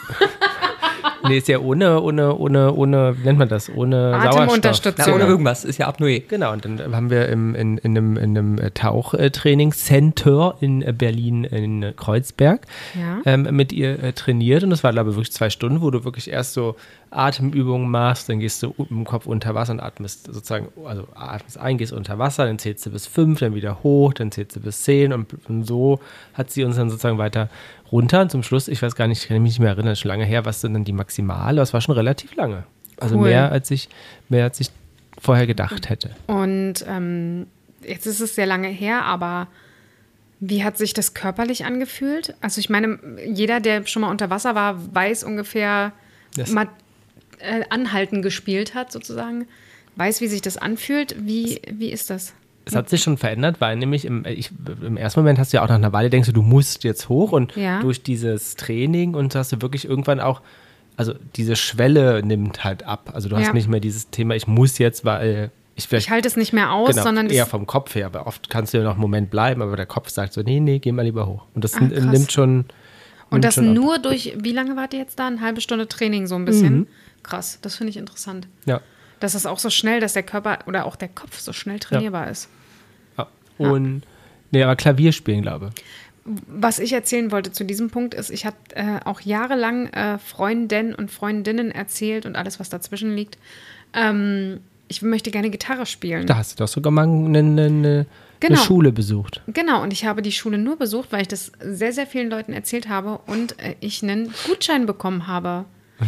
nee, ist ja ohne, ohne, ohne, ohne, wie nennt man das? Ohne Sauerstoff. Atemunterstützung. Na, ohne irgendwas. Ist ja Apnoe. Genau, und dann haben wir im, in, in einem, in einem Tauchtrainingscenter in Berlin in Kreuzberg Ja. ähm, mit ihr äh, trainiert und das war, glaube ich, wirklich zwei Stunden, wo du wirklich erst so Atemübungen machst, dann gehst du mit dem Kopf unter Wasser und atmest sozusagen, also atmest ein, gehst unter Wasser, dann zählst du bis fünf, dann wieder hoch, dann zählst du bis zehn und, und so hat sie uns dann sozusagen weiter runter und zum Schluss, ich weiß gar nicht, ich kann mich nicht mehr erinnern, das ist schon lange her, was sind dann die Maximale, das war schon relativ lange. Also Cool. mehr als ich, mehr als ich vorher gedacht hätte. Und ähm, jetzt ist es sehr lange her, aber wie hat sich das körperlich angefühlt? Also ich meine, jeder, der schon mal unter Wasser war, weiß ungefähr, Das- mal äh, Anhalten gespielt hat sozusagen, weiß, wie sich das anfühlt. Wie, wie ist das? Es hat sich schon verändert, weil nämlich im, ich, im ersten Moment hast du ja auch nach einer Weile, denkst du, du musst jetzt hoch und Ja. durch dieses Training und hast du wirklich irgendwann auch, also diese Schwelle nimmt halt ab. Also du hast Ja. nicht mehr dieses Thema, ich muss jetzt, weil ich vielleicht Ich halte es nicht mehr aus, genau, sondern eher das, vom Kopf her, aber oft kannst du ja noch einen Moment bleiben, aber der Kopf sagt so, nee, nee, geh mal lieber hoch. Und das Ach, n- krass. nimmt schon und nimmt das schon ab. nur durch, wie lange wart ihr jetzt da? Eine halbe Stunde Training so ein bisschen? Mhm. Krass, das finde ich interessant. Ja. Dass es auch so schnell, dass der Körper oder auch der Kopf so schnell trainierbar ist. ja. Und nee, aber Klavier spielen, glaube ich. Was ich erzählen wollte zu diesem Punkt ist, ich habe äh, auch jahrelang äh, Freundinnen und Freundinnen erzählt und alles, was dazwischen liegt. Ähm, ich möchte gerne Gitarre spielen. Da hast du doch sogar mal eine, eine, eine Genau. Schule besucht. Genau, und ich habe die Schule nur besucht, weil ich das sehr, sehr vielen Leuten erzählt habe und äh, ich einen Gutschein bekommen habe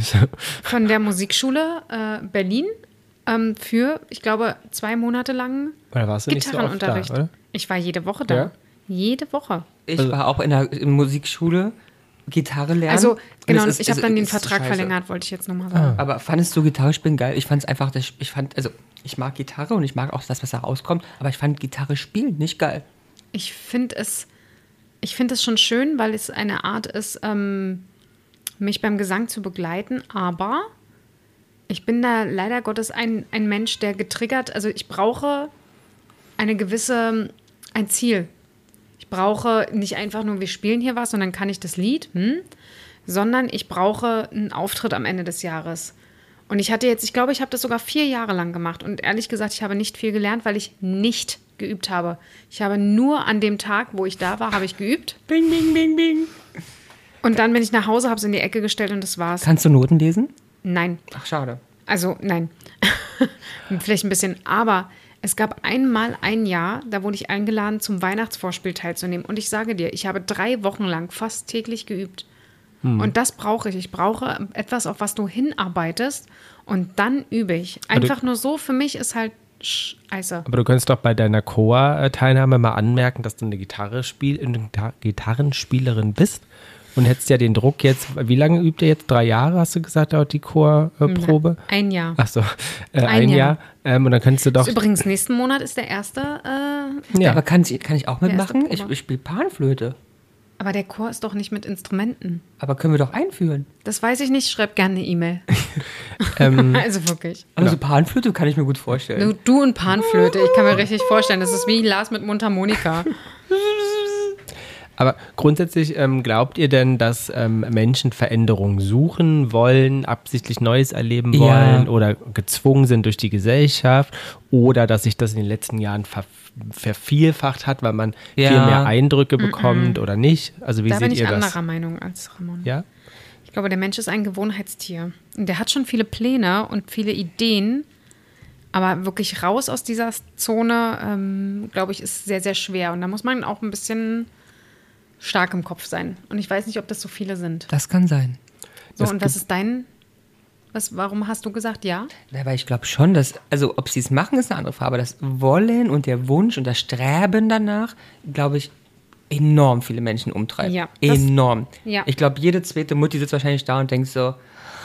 von der Musikschule äh, Berlin ähm, für, ich glaube, zwei Monate lang Oder warst du nicht so oft da, Gitarrenunterricht. oder? Ich war jede Woche da. Ja? Jede Woche. Ich Also- war auch in der in Musikschule, Gitarre lernen. Also, Und genau, es und ist- ich habe es dann den ist Vertrag scheiße. verlängert, wollte ich jetzt nochmal sagen. Aber fandest du Gitarre spielen geil? Ich fand es einfach, das- ich fand, also ich mag Gitarre und ich mag auch das, was da rauskommt, aber ich fand Gitarre spielen nicht geil. Ich finde es, ich finde es schon schön, weil es eine Art ist, ähm, mich beim Gesang zu begleiten, aber ich bin da leider Gottes ein, ein Mensch, der getriggert, also ich brauche eine gewisse, ein Ziel. Ich brauche nicht einfach nur, wir spielen hier was und dann kann ich das Lied, hm? sondern ich brauche einen Auftritt am Ende des Jahres. Und ich hatte jetzt, ich glaube, ich habe das sogar vier Jahre lang gemacht. Und ehrlich gesagt, ich habe nicht viel gelernt, weil ich nicht geübt habe. Ich habe nur an dem Tag, wo ich da war, habe ich geübt. Bing, bing, bing, bing. Und dann bin ich nach Hause, habe es in die Ecke gestellt und das war's. Kannst du Noten lesen? Nein. Ach, schade. Also, nein. Vielleicht ein bisschen. Aber Es gab einmal ein Jahr, da wurde ich eingeladen, zum Weihnachtsvorspiel teilzunehmen. Und ich sage dir, ich habe drei Wochen lang fast täglich geübt. Hm. Und das brauche ich. Ich brauche etwas, auf was du hinarbeitest. Und dann übe ich. Einfach nur so, für mich ist halt scheiße. Aber du könntest doch bei deiner Chor-Teilnahme mal anmerken, dass du eine Gitarre spiel, eine Gitarrenspielerin bist. Und hättest ja den Druck jetzt, wie lange übt ihr jetzt? Drei Jahre, hast du gesagt, dauert die Chorprobe? Äh, ein Jahr. Ach so, äh, ein, ein Jahr. Jahr. Ähm, und dann könntest du doch... Übrigens, nächsten Monat ist der erste. Äh, ja. Aber kann ich, kann ich auch mitmachen? erste Ich, Probe. ich spiele Panflöte. aber der Chor ist doch nicht mit Instrumenten. Aber können wir doch einführen. Das weiß ich nicht, schreib gerne eine E-Mail. ähm, Also wirklich. Aber so Panflöte kann ich mir gut vorstellen. Du, du und Panflöte, ich kann mir richtig vorstellen, das ist wie Lars mit Mundharmonika. Aber grundsätzlich ähm, glaubt ihr denn, dass ähm, Menschen Veränderungen suchen wollen, absichtlich Neues erleben Ja. wollen oder gezwungen sind durch die Gesellschaft oder dass sich das in den letzten Jahren ver vervielfacht hat, weil man Ja. viel mehr Eindrücke bekommt oder nicht? Also wie Da bin seht ich ihr das? anderer Meinung als Ramon. Ja? Ich glaube, der Mensch ist ein Gewohnheitstier. Und der hat schon viele Pläne und viele Ideen, aber wirklich raus aus dieser Zone, ähm, glaube ich, ist sehr, sehr schwer. Und da muss man auch ein bisschen stark im Kopf sein. Und ich weiß nicht, ob das so viele sind. Das kann sein. So, Das und was ist dein, was, warum hast du gesagt ja? Ja, aber ich glaube schon, dass, also ob sie es machen, ist eine andere Frage, aber das Wollen und der Wunsch und das Streben danach, glaube ich, enorm viele Menschen umtreibt. Ja, das- enorm. ja. Ich glaube, jede zweite Mutti sitzt wahrscheinlich da und denkt so,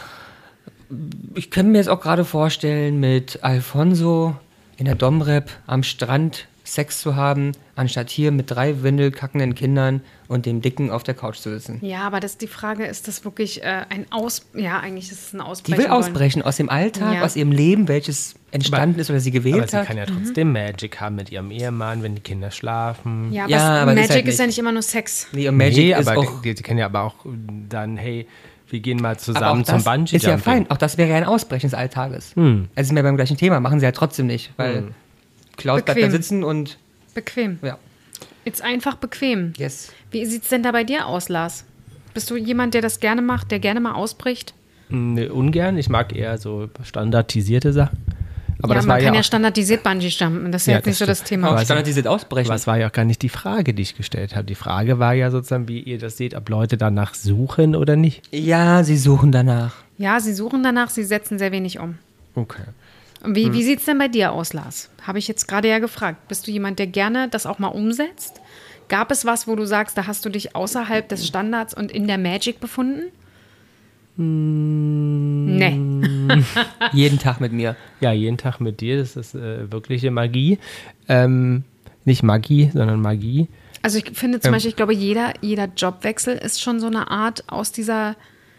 ich könnte mir jetzt auch gerade vorstellen, mit Alfonso in der Domrep am Strand Sex zu haben, anstatt hier mit drei windelkackenden Kindern und dem Dicken auf der Couch zu sitzen. Ja, aber das, die Frage, ist das wirklich äh, ein Aus... Ja, eigentlich ist es ein Ausbrechen. Die will wollen. ausbrechen aus dem Alltag, Ja. aus ihrem Leben, welches entstanden ist oder sie Aber gewählt sie hat. kann ja trotzdem Magic haben mit ihrem Ehemann, wenn die Kinder schlafen. Ja, aber, Ja, es- aber das Magic ist halt ist ja nicht- nicht immer nur Sex. Nee, und Magic nee, ist aber auch, die, die können ja aber auch dann, hey, wir gehen mal aber zusammen auch zum das Bungee ist ja fein. Auch das wäre ja ein Ausbrechen des Alltages. Hm. Also sind wir beim gleichen Thema, machen sie ja trotzdem nicht, weil Hm. Klaus bleibt da Bequem. sitzen und Bequem. ja, Ist einfach bequem. yes. Wie sieht es denn da bei dir aus, Lars? Bist du jemand, der das gerne macht, der gerne mal ausbricht? Nee, ungern. Ich mag eher so standardisierte Sachen. Aber ja, das man war kann ja ja auch, standardisiert Bungee jumpen. Das ist ja Ja, jetzt nicht so das das stimmt. Thema. Aber Auch standardisiert ausbrechen. aber es war ja auch gar nicht die Frage, die ich gestellt habe. Die Frage war ja sozusagen, wie ihr das seht, ob Leute danach suchen oder nicht. Ja, sie suchen danach. Ja, sie suchen danach, sie setzen sehr wenig um. Okay. Und wie, wie sieht es denn bei dir aus, Lars? Habe ich jetzt gerade ja gefragt. Bist du jemand, der gerne das auch mal umsetzt? Gab es was, wo du sagst, da hast du dich außerhalb des Standards und in der Magic befunden? Nee. Jeden Tag mit mir. Ja, jeden Tag mit dir, das ist äh, wirkliche Magie. Ähm, nicht Magie, sondern Magie. Also ich finde zum Ähm. Beispiel, ich glaube, jeder, jeder Jobwechsel ist schon so eine Art aus dieser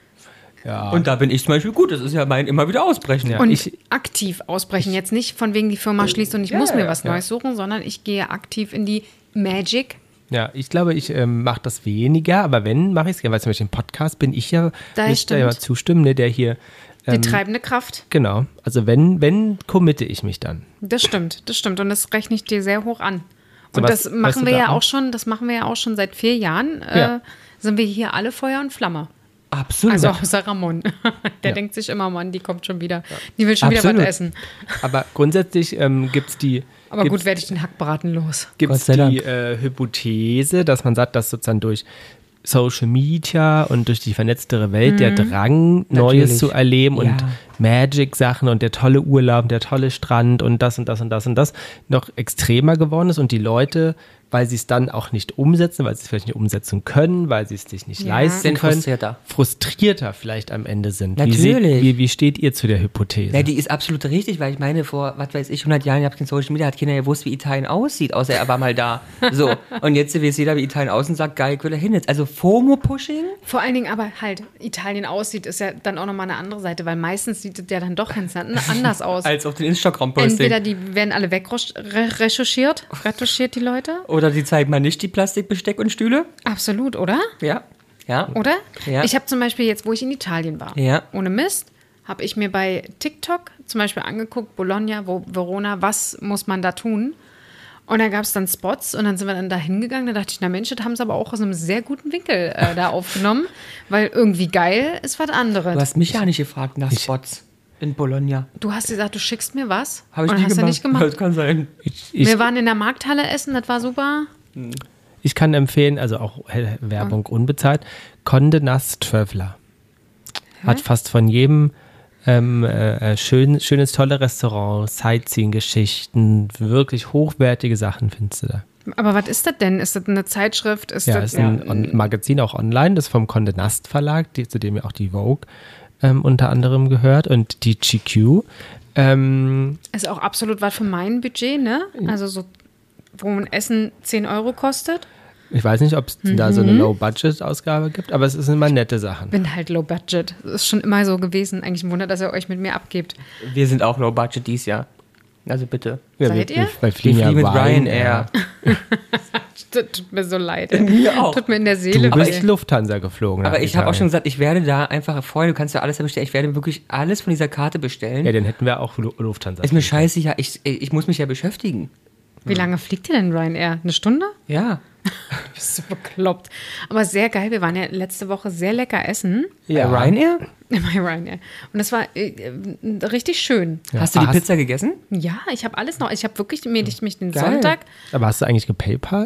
Ja. Und da bin ich zum Beispiel gut. Das ist ja mein immer wieder Ausbrechen. Ja. und ich- aktiv ausbrechen. Jetzt nicht von wegen die Firma schließt und ich Ja, muss mir ja, was ja. Neues suchen, sondern ich gehe aktiv in die Magic. Ja, ich glaube, ich ähm, mache das weniger, aber wenn, mache ich es gerne, weil zum Beispiel im Podcast bin ich ja, Das müsste stimmt. ja mal zustimmen, ne, der hier, Die ähm, treibende Kraft. genau, also wenn, wenn, committe ich mich dann. Das stimmt, das stimmt. Und das rechne ich dir sehr hoch an. So, Und was- das weißt machen du wir da ja auch? auch schon, das machen wir ja auch schon seit vier Jahren. Ja. Äh, sind wir hier alle Feuer und Flamme. Absolut. Also außer Ramon. Der Ja. denkt sich immer, Mann, die kommt schon wieder. Die will schon wieder Absolut. was essen. Aber grundsätzlich ähm, gibt es die, Aber gibt's, gut, werde ich den Hackbraten los. gibt's Gott sei die Dank. äh, Hypothese, dass man sagt, dass sozusagen durch Social Media und durch die vernetztere Welt der Drang, Neues Natürlich. zu erleben Ja. und Magic-Sachen und der tolle Urlaub, der tolle Strand und das und das und das und das noch extremer geworden ist und die Leute, weil sie es dann auch nicht umsetzen, weil sie es vielleicht nicht umsetzen können, weil sie es sich nicht Ja. leisten Sind können, frustrierter. frustrierter vielleicht am Ende sind. Wie, Natürlich. seht, wie, wie steht ihr zu der Hypothese? Ja, die ist absolut richtig, weil ich meine, vor, was weiß ich, hundert Jahren, ich habe kein Social Media, hat keiner gewusst, wie Italien aussieht, außer er war mal da. So, und jetzt weiß jeder, wie Italien aussieht und sagt, geil, ich will da hin jetzt. Also FOMO-Pushing? Vor allen Dingen aber halt, Italien aussieht, ist ja dann auch nochmal eine andere Seite, weil meistens sieht der dann doch ganz anders aus. Als auf den Instagram-Posting. Entweder die werden alle wegrecherchiert, retuschiert die Leute. Oder die zeigen mal nicht die Plastikbesteck und Stühle. Absolut, oder? Ja. Ja. Oder? Ja. Ich habe zum Beispiel jetzt, wo ich in Italien war, Ja. ohne Mist, habe ich mir bei TikTok zum Beispiel angeguckt, Bologna, wo, Verona, was muss man da tun? Und da gab es dann Spots und dann sind wir dann da hingegangen. Da dachte ich, na Mensch, das haben sie aber auch aus einem sehr guten Winkel äh, da aufgenommen, weil irgendwie geil ist was anderes. Du hast mich ja nicht gefragt nach Spots. in Bologna. Du hast gesagt, du schickst mir was. Habe ich und nie hast gemacht. du nicht gemacht. Das kann sein. Ich, ich, Wir waren in der Markthalle essen, das war super. ich kann empfehlen, also auch äh, Werbung unbezahlt, Condé Nast Traveler. Hat fast von jedem ähm, äh, schön, schönes, tolle Restaurant, Sightseeing-Geschichten, wirklich hochwertige Sachen findest du da. Aber was ist das denn? Ist das eine Zeitschrift? Ist Ja, das ist ein On- Magazin auch online, das vom Condé Nast Verlag, die, zu dem ja auch die Vogue ähm, unter anderem gehört und die G Q. Ähm, ist auch absolut was für mein Budget, ne? Also so, wo ein Essen zehn Euro kostet. ich weiß nicht, ob es Mhm. da so eine Low-Budget-Ausgabe gibt, aber es sind immer nette Sachen. Bin halt low budget. Das ist schon immer so gewesen. Eigentlich ein Wunder, dass ihr euch mit mir abgebt. Wir sind auch low budget dies Jahr. Also bitte. Ja, Seid wir, ihr? Wir, wir Wir fliegen ja fliegen mit Ryanair. Ryanair. Das tut mir so leid. Mir auch. Tut mir in der Du Seele bist weh. Lufthansa geflogen. Aber nach ich habe auch schon Italien. gesagt, ich werde da einfach vorher, du kannst ja alles da bestellen, ich werde wirklich alles von dieser Karte bestellen. Ja, dann hätten wir auch Lu- Lufthansa. Ist mir scheiße, ja, ich, ich muss mich ja beschäftigen. Wie lange fliegt ihr denn Ryanair? Eine Stunde? Ja. Bist du bekloppt. Aber sehr geil. Wir waren ja letzte Woche sehr lecker essen. Ja. Bei Ryanair? Bei Ryanair. Und das war äh, äh, richtig schön. Hast du die Hast- Pizza gegessen? Ja, ich habe alles noch. Ich habe wirklich mir mich, mich den Geil. Sonntag. Aber hast du eigentlich gepaypalt?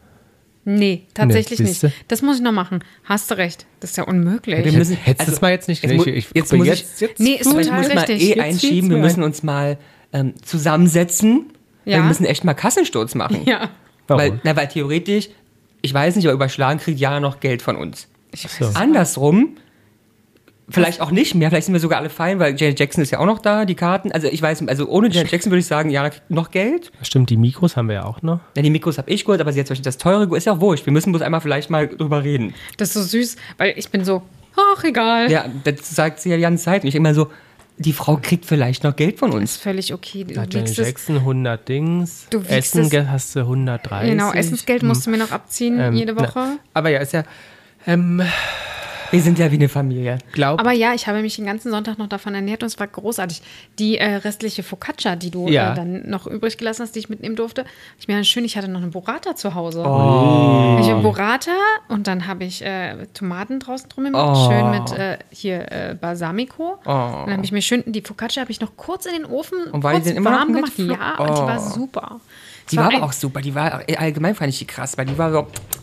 Nee, tatsächlich Nee, nicht. siehste. Das muss ich noch machen. Hast du recht. Das ist ja unmöglich. Wir müssen- Hättest du also, das mal jetzt nicht jetzt mu- ich, ich, jetzt guck mir muss ich- jetzt, jetzt Nee, ist Aber ich total muss mal richtig. eh Jetzt einschieben, wir mir müssen uns mal ähm, zusammensetzen. Ja. Wir müssen echt mal Kassensturz machen. Ja. Warum? Weil, na, weil theoretisch, ich weiß nicht, aber überschlagen kriegt Jana noch Geld von uns. Ich weiß So. es. Andersrum, vielleicht auch nicht mehr, vielleicht sind wir sogar alle fein, weil Janet Jackson ist ja auch noch da, die Karten. Also ich weiß, also ohne Janet Jackson würde ich sagen, Jana kriegt noch Geld. Stimmt, die Mikros haben wir ja auch noch. Ja, die Mikros habe ich geholt, aber sie hat zum Beispiel das teure geholt. Ist ja auch wurscht, wir müssen bloß einmal vielleicht mal drüber reden. Das ist so süß, weil ich bin so, ach, egal. Ja, das sagt sie ja die ganze Zeit. Und ich immer so, die Frau kriegt vielleicht noch Geld von Ist uns. völlig okay. Du Da hat Janet wiegst es, Jackson hundert Dings. Du wiegst Essen es- ge- hast du hundertdreißig. genau, Essensgeld musst du mir noch abziehen Ähm, jede Woche. Na, aber ja, ist ja. Ähm, Wir sind ja wie eine Familie. glaub, Aber ja, ich habe mich den ganzen Sonntag noch davon ernährt und es war großartig. Die äh, restliche Focaccia, die du Ja. äh, dann noch übrig gelassen hast, die ich mitnehmen durfte, ich mir dann schön, ich hatte noch eine Burrata zu Hause. Oh. Ich habe Burrata und dann habe ich äh, Tomaten draußen drum gemacht, Oh. schön mit äh, hier äh, Balsamico. Oh. Und dann habe ich mir schön, die Focaccia habe ich noch kurz in den Ofen Und war die kurz denn immer noch warm nett gemacht. flo- Ja, und die war Oh. super. Es Die war ein- aber auch super. Die war, allgemein fand ich die krass, weil die war so,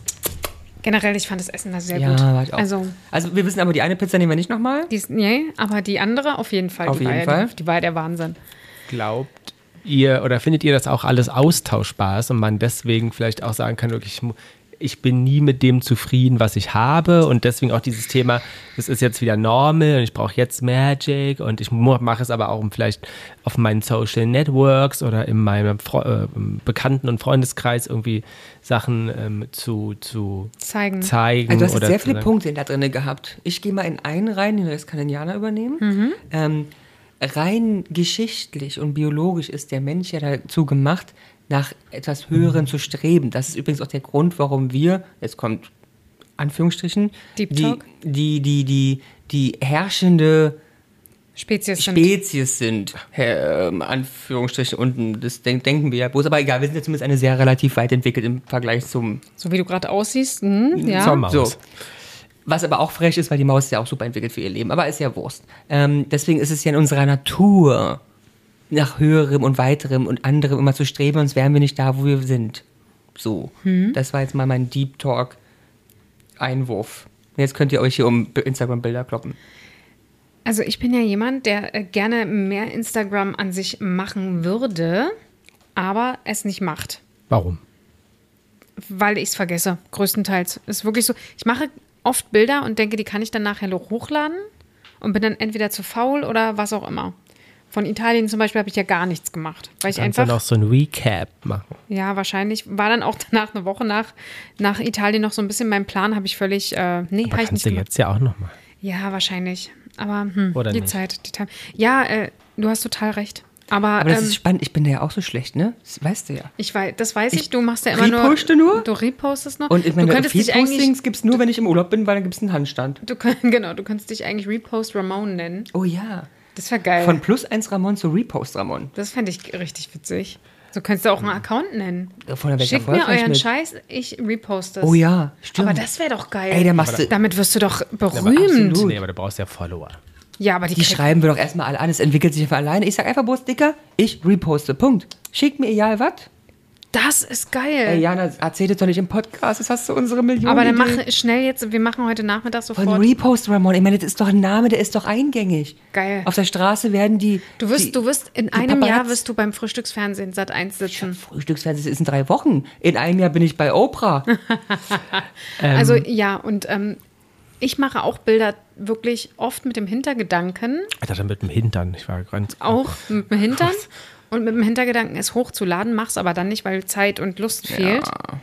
Generell, ich fand das Essen da sehr ja, gut. war ich auch. Also, also wir wissen aber, die eine Pizza nehmen wir nicht nochmal. die ist, nee, aber die andere auf jeden Fall. Auf die war jeden ja, Fall. Die, die war ja der Wahnsinn. glaubt ihr oder findet ihr das auch alles austauschbar ist und man deswegen vielleicht auch sagen kann, wirklich, ich, mu- ich bin nie mit dem zufrieden, was ich habe und deswegen auch dieses Thema, das ist jetzt wieder normal und ich brauche jetzt Magic und ich mu- mache es aber auch um vielleicht auf meinen Social Networks oder in meinem Fre äh, im Bekannten- und Freundeskreis irgendwie Sachen ähm, zu, zu Zeigen. zeigen. Also du hast jetzt oder sehr zu viele sagen- Punkte da drin gehabt. Ich gehe mal in einen rein, den Rest kann dann Jana übernehmen. Ähm, rein geschichtlich und biologisch ist der Mensch ja dazu gemacht, nach etwas Höherem zu streben. Das ist übrigens auch der Grund, warum wir, jetzt kommt Anführungsstrichen, Deep die, Talk. die, die, die, die herrschende Spezies sind. Spezies sind, ähm, Anführungsstrichen unten, das denk, denken wir ja bloß, aber egal, wir sind ja zumindest eine sehr relativ weit entwickelt im Vergleich zum So wie du gerade aussiehst. Hm, ja. Zur Maus. So. Was aber auch frech ist, weil die Maus ist ja auch super entwickelt für ihr Leben, aber ist ja Wurst. Ähm, deswegen ist es ja in unserer Natur, nach höherem und weiterem und anderem immer zu streben, sonst wären wir nicht da, wo wir sind. So. Das war jetzt mal mein Deep Talk Einwurf. Jetzt könnt ihr euch hier um Instagram-Bilder kloppen. Also ich bin ja jemand, der äh, gerne mehr Instagram an sich machen würde, aber es nicht macht. Warum? Weil ich es vergesse, größtenteils. Ist wirklich so. Ich mache oft Bilder und denke, die kann ich dann nachher noch hochladen und bin dann entweder zu faul oder was auch immer. Von Italien zum Beispiel habe ich ja gar nichts gemacht, weil ich Kannst einfach, dann auch so ein Recap machen. ja, wahrscheinlich, war dann auch danach eine Woche nach, nach Italien noch so ein bisschen mein Plan, habe ich völlig, äh, nee, Aber habe ich kannst nicht du gemacht. jetzt ja auch nochmal. Ja, wahrscheinlich. Aber hm, Oder die nicht? Zeit, die Time. Ja, äh, du hast total recht. Aber, Aber das ähm, ist spannend, ich bin da ja auch so schlecht, ne? Das weißt du ja. ich weiß, das weiß ich, du machst ja immer nur. reposte nur? Du repostest nur. Und ich meine, du könntest dich eigentlich, Feed-Postings gibt es nur, wenn ich im Urlaub bin, weil dann gibt es einen Handstand. du, könnt- genau, du könntest dich eigentlich Repost Ramon nennen. Oh ja. Das wäre geil. Von Plus eins Ramon zu Repost Ramon. Das fände ich richtig witzig. So könntest du auch einen Account nennen. Von der Schick mir euren Scheiß, ich reposte es. Oh ja, stimmt. Aber das wäre doch geil. Ey, der machst du. Damit wirst du doch Aber berühmt. absolut. Nee, aber du brauchst ja Follower. Ja, aber die, Die krieg- schreiben wir doch erstmal alle an, es entwickelt sich einfach alleine. Ich sag einfach bloß, Dicker, ich reposte, Punkt. Schick mir egal was. das ist geil. Ey, Jana, erzähl das doch nicht im Podcast, das hast du unsere Millionen. aber dann Idee. mach schnell jetzt, wir machen heute Nachmittag Von sofort. Repost, Ramon. Ich meine, das ist doch ein Name, der ist doch eingängig. Geil. Auf der Straße werden die. Du wirst, die, du wirst in die einem Jahr Paparazzi- wirst du beim Frühstücksfernsehen Sat eins sitzen. Frühstücksfernsehen ist in drei Wochen. In einem Jahr bin ich bei Oprah. Also ja, und ähm, ich mache auch Bilder wirklich oft mit dem Hintergedanken, Ich dachte mit dem Hintern. Ich war ganz. auch mit dem Hintern und mit dem Hintergedanken, es hochzuladen, mach's aber dann nicht, weil Zeit und Lust fehlt.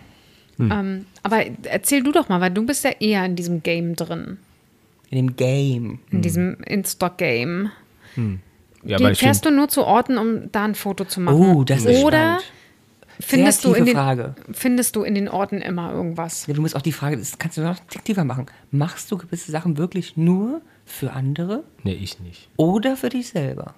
Ähm, aber erzähl du doch mal, weil du bist ja eher in diesem Game drin, In dem Game. in diesem In-Stock-Game. Ja, Geh- aber ich Fährst find, du nur zu Orten, um da ein Foto zu machen? Oh, das ist Oder spannend. findest Sehr du, in tiefe den, Frage. findest du in den Orten immer irgendwas? Ja, du musst auch die Frage, das kannst du noch einen Tick tiefer machen. Machst du gewisse Sachen wirklich nur für andere nee, ich nicht. oder für dich selber?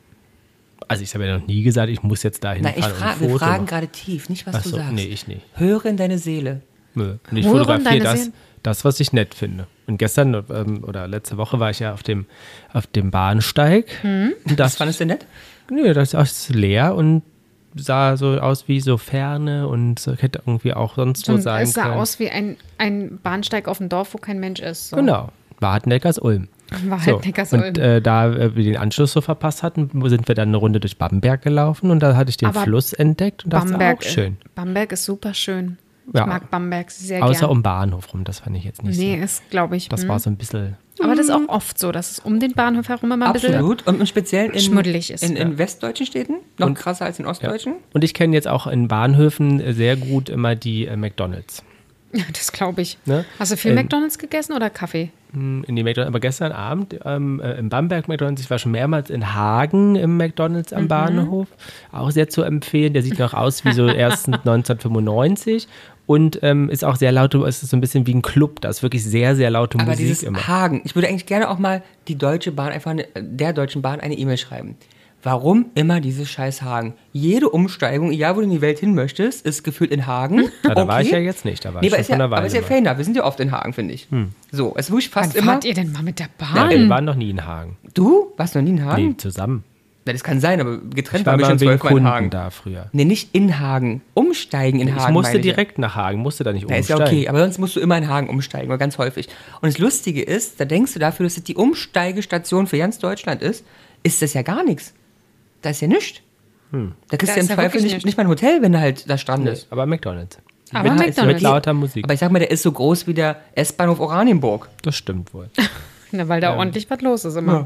Also ich habe ja noch nie gesagt, ich muss jetzt dahin Nein, ich fahren und fra ein wir Foto fragen machen. gerade tief, nicht was Ach du so, sagst. nee, ich nicht. Höre in deine Seele. Nö. Und ich Hören fotografiere deine das, Seelen. das, was ich nett finde. Und gestern ähm, oder letzte Woche war ich ja auf dem, auf dem Bahnsteig. Hm? Und das Was fandest du nett? Nö, das ist leer und sah so aus wie so Ferne und so hätte irgendwie auch sonst wo Und sein es sah können. aus wie ein, ein Bahnsteig auf dem Dorf, wo kein Mensch ist. So. Genau, war halt Neckarsulm. War So, halt Neckarsulm. und äh, da äh, wir den Anschluss so verpasst hatten, sind wir dann eine Runde durch Bamberg gelaufen und da hatte ich den Aber Fluss entdeckt und das Bamberg, war auch schön. Bamberg ist super schön. Ich Ja. mag Bamberg sehr Außer gern. um Bahnhof rum, das fand ich jetzt nicht Nee, so. ist, glaube ich. Das hm. war so ein bisschen, Aber das ist auch oft so, dass es um den Bahnhof herum immer ein bisschen. Absolut. Und im Speziellen in, schmuddelig ist. in, in westdeutschen Städten? Noch Und- krasser als in ja. ostdeutschen? Und ich kenne jetzt auch in Bahnhöfen äh, sehr gut immer die äh, McDonalds. Ja, das glaube ich. Ne? Hast du viel Ähm, McDonalds gegessen oder Kaffee? In die McDonalds, aber gestern Abend ähm, äh, im Bamberg McDonalds, ich war schon mehrmals in Hagen im McDonalds Mhm. am Bahnhof, auch sehr zu empfehlen. Der sieht noch aus wie so erstens neunzehnhundertfünfundneunzig und ähm, ist auch sehr laut, es ist so ein bisschen wie ein Club, da ist wirklich sehr, sehr laute Aber Musik dieses immer. Hagen, ich würde eigentlich gerne auch mal die Deutsche Bahn, einfach eine, der Deutschen Bahn eine E-Mail schreiben. Warum immer dieses scheiß Hagen? Jede Umsteigung, egal wo du in die Welt hin möchtest, ist gefühlt in Hagen. Ja, da war Okay. ich ja jetzt nicht, da war Nee, ich aber schon ist von ja, einer Weile aber ist ja mal. fein da. Wir sind ja oft in Hagen, finde ich. So, es ist wirklich fast Wann immer. fahrt ihr denn mal mit der Ja, Bahn? wir waren noch nie in Hagen. Du? Warst du noch nie in Hagen? Nee, zusammen. Ja, das kann sein, aber getrennt Ich war waren wir mal schon wegen zwölfmal in Kunden Hagen. da früher. Nee, nicht in Hagen. Umsteigen in Hagen. Ich musste meine ja. direkt nach Hagen, musste da nicht Ja, ist ja umsteigen. okay, aber sonst musst du immer in Hagen umsteigen, oder ganz häufig. Und das Lustige ist, da denkst du dafür, dass das die Umsteigestation für ganz Deutschland ist, ist das ja gar nichts. Da ist ja nichts. Da kriegst Da du im ist ja Zweifel wirklich nicht, nichts. nicht mal ein Hotel, wenn du halt da Nee, strandest. aber McDonalds. Aber Mit- McDonald's. Mit lauter Musik. Aber ich sag mal, der ist so groß wie der S-Bahnhof Oranienburg. Das stimmt wohl. Na, weil da ordentlich was los ist immer.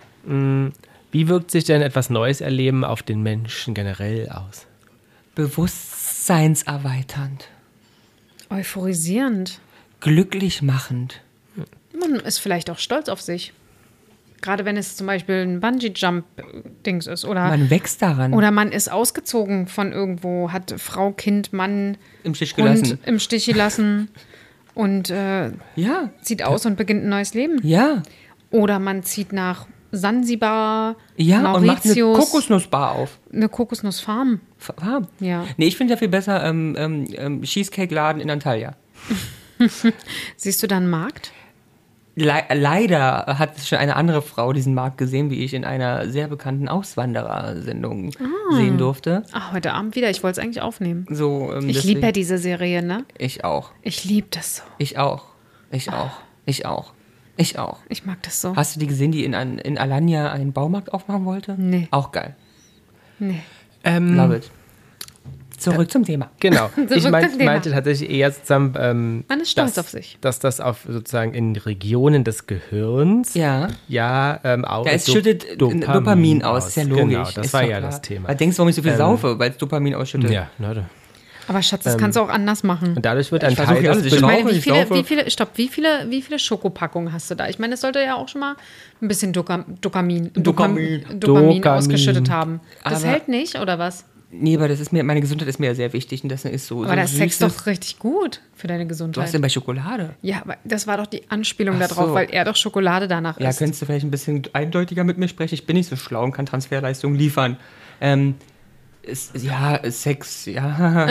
Wie wirkt sich denn etwas Neues erleben auf den Menschen generell aus? Bewusstseinserweiternd. Euphorisierend. Glücklich machend. Man ist vielleicht auch stolz auf sich. Gerade wenn es zum Beispiel ein Bungee-Jump-Dings ist. Oder Man wächst daran. Oder man ist ausgezogen von irgendwo, hat Frau, Kind, Mann, Im Stich gelassen. Hund im Stich gelassen und äh, Ja, zieht aus und beginnt ein neues Leben. ja. Oder man zieht nach Sansibar, Ja, und macht eine Mauritius, Kokosnussbar auf. eine Kokosnussfarm. Farm. Ja. Nee, ich finde ja viel besser ähm, ähm, ähm, Cheesecake-Laden in Antalya. Siehst du da einen Markt? Le leider hat schon eine andere Frau diesen Markt gesehen, wie ich in einer sehr bekannten Auswanderer-Sendung sehen durfte. Ach, heute Abend wieder. Ich wollte es eigentlich aufnehmen. So, ähm, Ich deswegen- liebe ja diese Serie, ne? Ich auch. Ich liebe das so. Ich auch. Ich auch. Ich auch. Ich auch. Ich mag das so. Hast du die gesehen, die in, ein- in Alanya einen Baumarkt aufmachen wollte? Nee. Auch geil. Nee. Ähm, Love it. Zurück zum Thema. Genau. Zurück Ich mein, zum Thema. meinte tatsächlich eher zusammen, ähm, Man ist stolz dass, auf sich. dass das auf sozusagen in Regionen des Gehirns Ja. ja ähm, auch Ja, es Do- schüttet Dopamin, Dopamin aus, ist ja logisch. Genau, das ist war doch ja klar. das Thema. Weil denkst du, warum ich so viel Ähm, saufe? Weil es Dopamin ausschüttet. Ja, na, da- Aber Schatz, das kannst du auch anders machen. und dadurch wird ein Ich versuche Teil ja alles, des ich Ich Be- meine, rauche, wie ich viele, saufe. wie viele, stopp, wie viele, wie viele Schokopackungen hast du da? Ich meine, es sollte ja auch schon mal ein bisschen Doka, Dopamin, Dopamin. Dopamin, Dopamin Dopamin. ausgeschüttet haben. Das Aber- hält nicht, oder was? Nee, aber das ist mir, meine Gesundheit ist mir ja sehr wichtig und das ist so. Aber so da ist Sex süßes- doch richtig gut für deine Du hast Gesundheit. denn bei Schokolade? Ja, aber das war doch die Anspielung Ach darauf, so. weil er doch Schokolade danach Ja, isst. könntest du vielleicht ein bisschen eindeutiger mit mir sprechen? Ich bin nicht so schlau und kann Transferleistungen liefern. Ähm, Ist, ja, Sex, ja.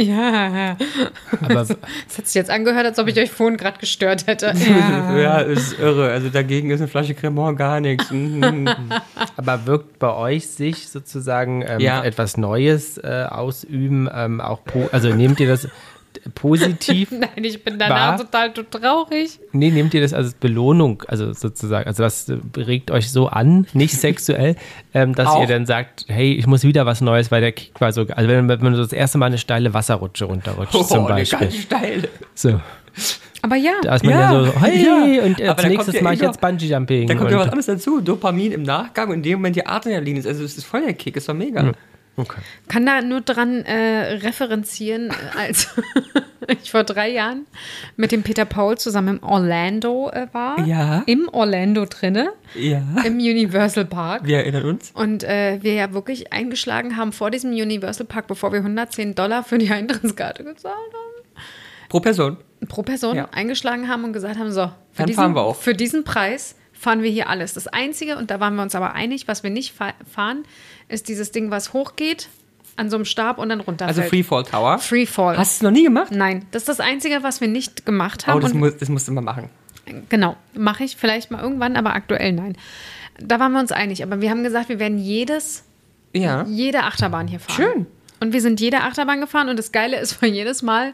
Ja. Aber Das hat sich jetzt angehört, als ob ich euch vorhin gerade gestört hätte. Ja. ja, ist irre. Also dagegen ist eine Flasche Cremant gar nichts. Mhm. Aber wirkt bei euch sich sozusagen ähm, Ja. etwas Neues äh, ausüben, ähm, auch po- also nehmt ihr das positiv? Nein, ich bin danach War? total traurig. Nee, nehmt ihr das als Belohnung, also sozusagen, also das äh, regt euch so an, nicht sexuell, ähm, dass Auch. ihr dann sagt, hey, ich muss wieder was Neues, weil der Kick war so, also wenn, wenn man so das erste Mal eine steile Wasserrutsche runterrutscht Oh, zum eine Beispiel. ganz steile. So, Aber ja, da ist man Ja, ja, so, hey, ja. und Aber als da nächstes kommt ja mache ich immer- jetzt Bungee-Jumping. Da kommt ja und- was anderes dazu. Dopamin im Nachgang und in dem Moment die Adrenalin ist. Also es ist voll der Kick, ist doch mega. Okay. kann da nur dran äh, referenzieren, äh, als ich vor drei Jahren mit dem Peter Paul zusammen im Orlando äh, war. Ja. Im Orlando drinne, Ja. im Universal Park. Wir erinnern uns. Und äh, wir ja wirklich eingeschlagen haben vor diesem Universal Park, bevor wir hundertzehn Dollar für die Eintrittskarte gezahlt haben. Pro Person. Pro Person Ja. eingeschlagen haben und gesagt haben, so, für, Dann diesen, fahren wir auch. für diesen Preis fahren wir hier alles. Das Einzige, und da waren wir uns aber einig, was wir nicht fa- fahren, ist dieses Ding, was hochgeht an so einem Stab und dann runterfällt. Also Freefall Tower. Freefall. Hast du es noch nie gemacht? Nein, das ist das Einzige, was wir nicht gemacht haben. Oh, das, und muss, das musst du mal machen. Genau, mache ich vielleicht mal irgendwann, aber aktuell nein. Da waren wir uns einig, aber wir haben gesagt, wir werden jedes, Ja. jede Achterbahn hier fahren. Schön. Und wir sind jede Achterbahn gefahren und das Geile ist, war jedes Mal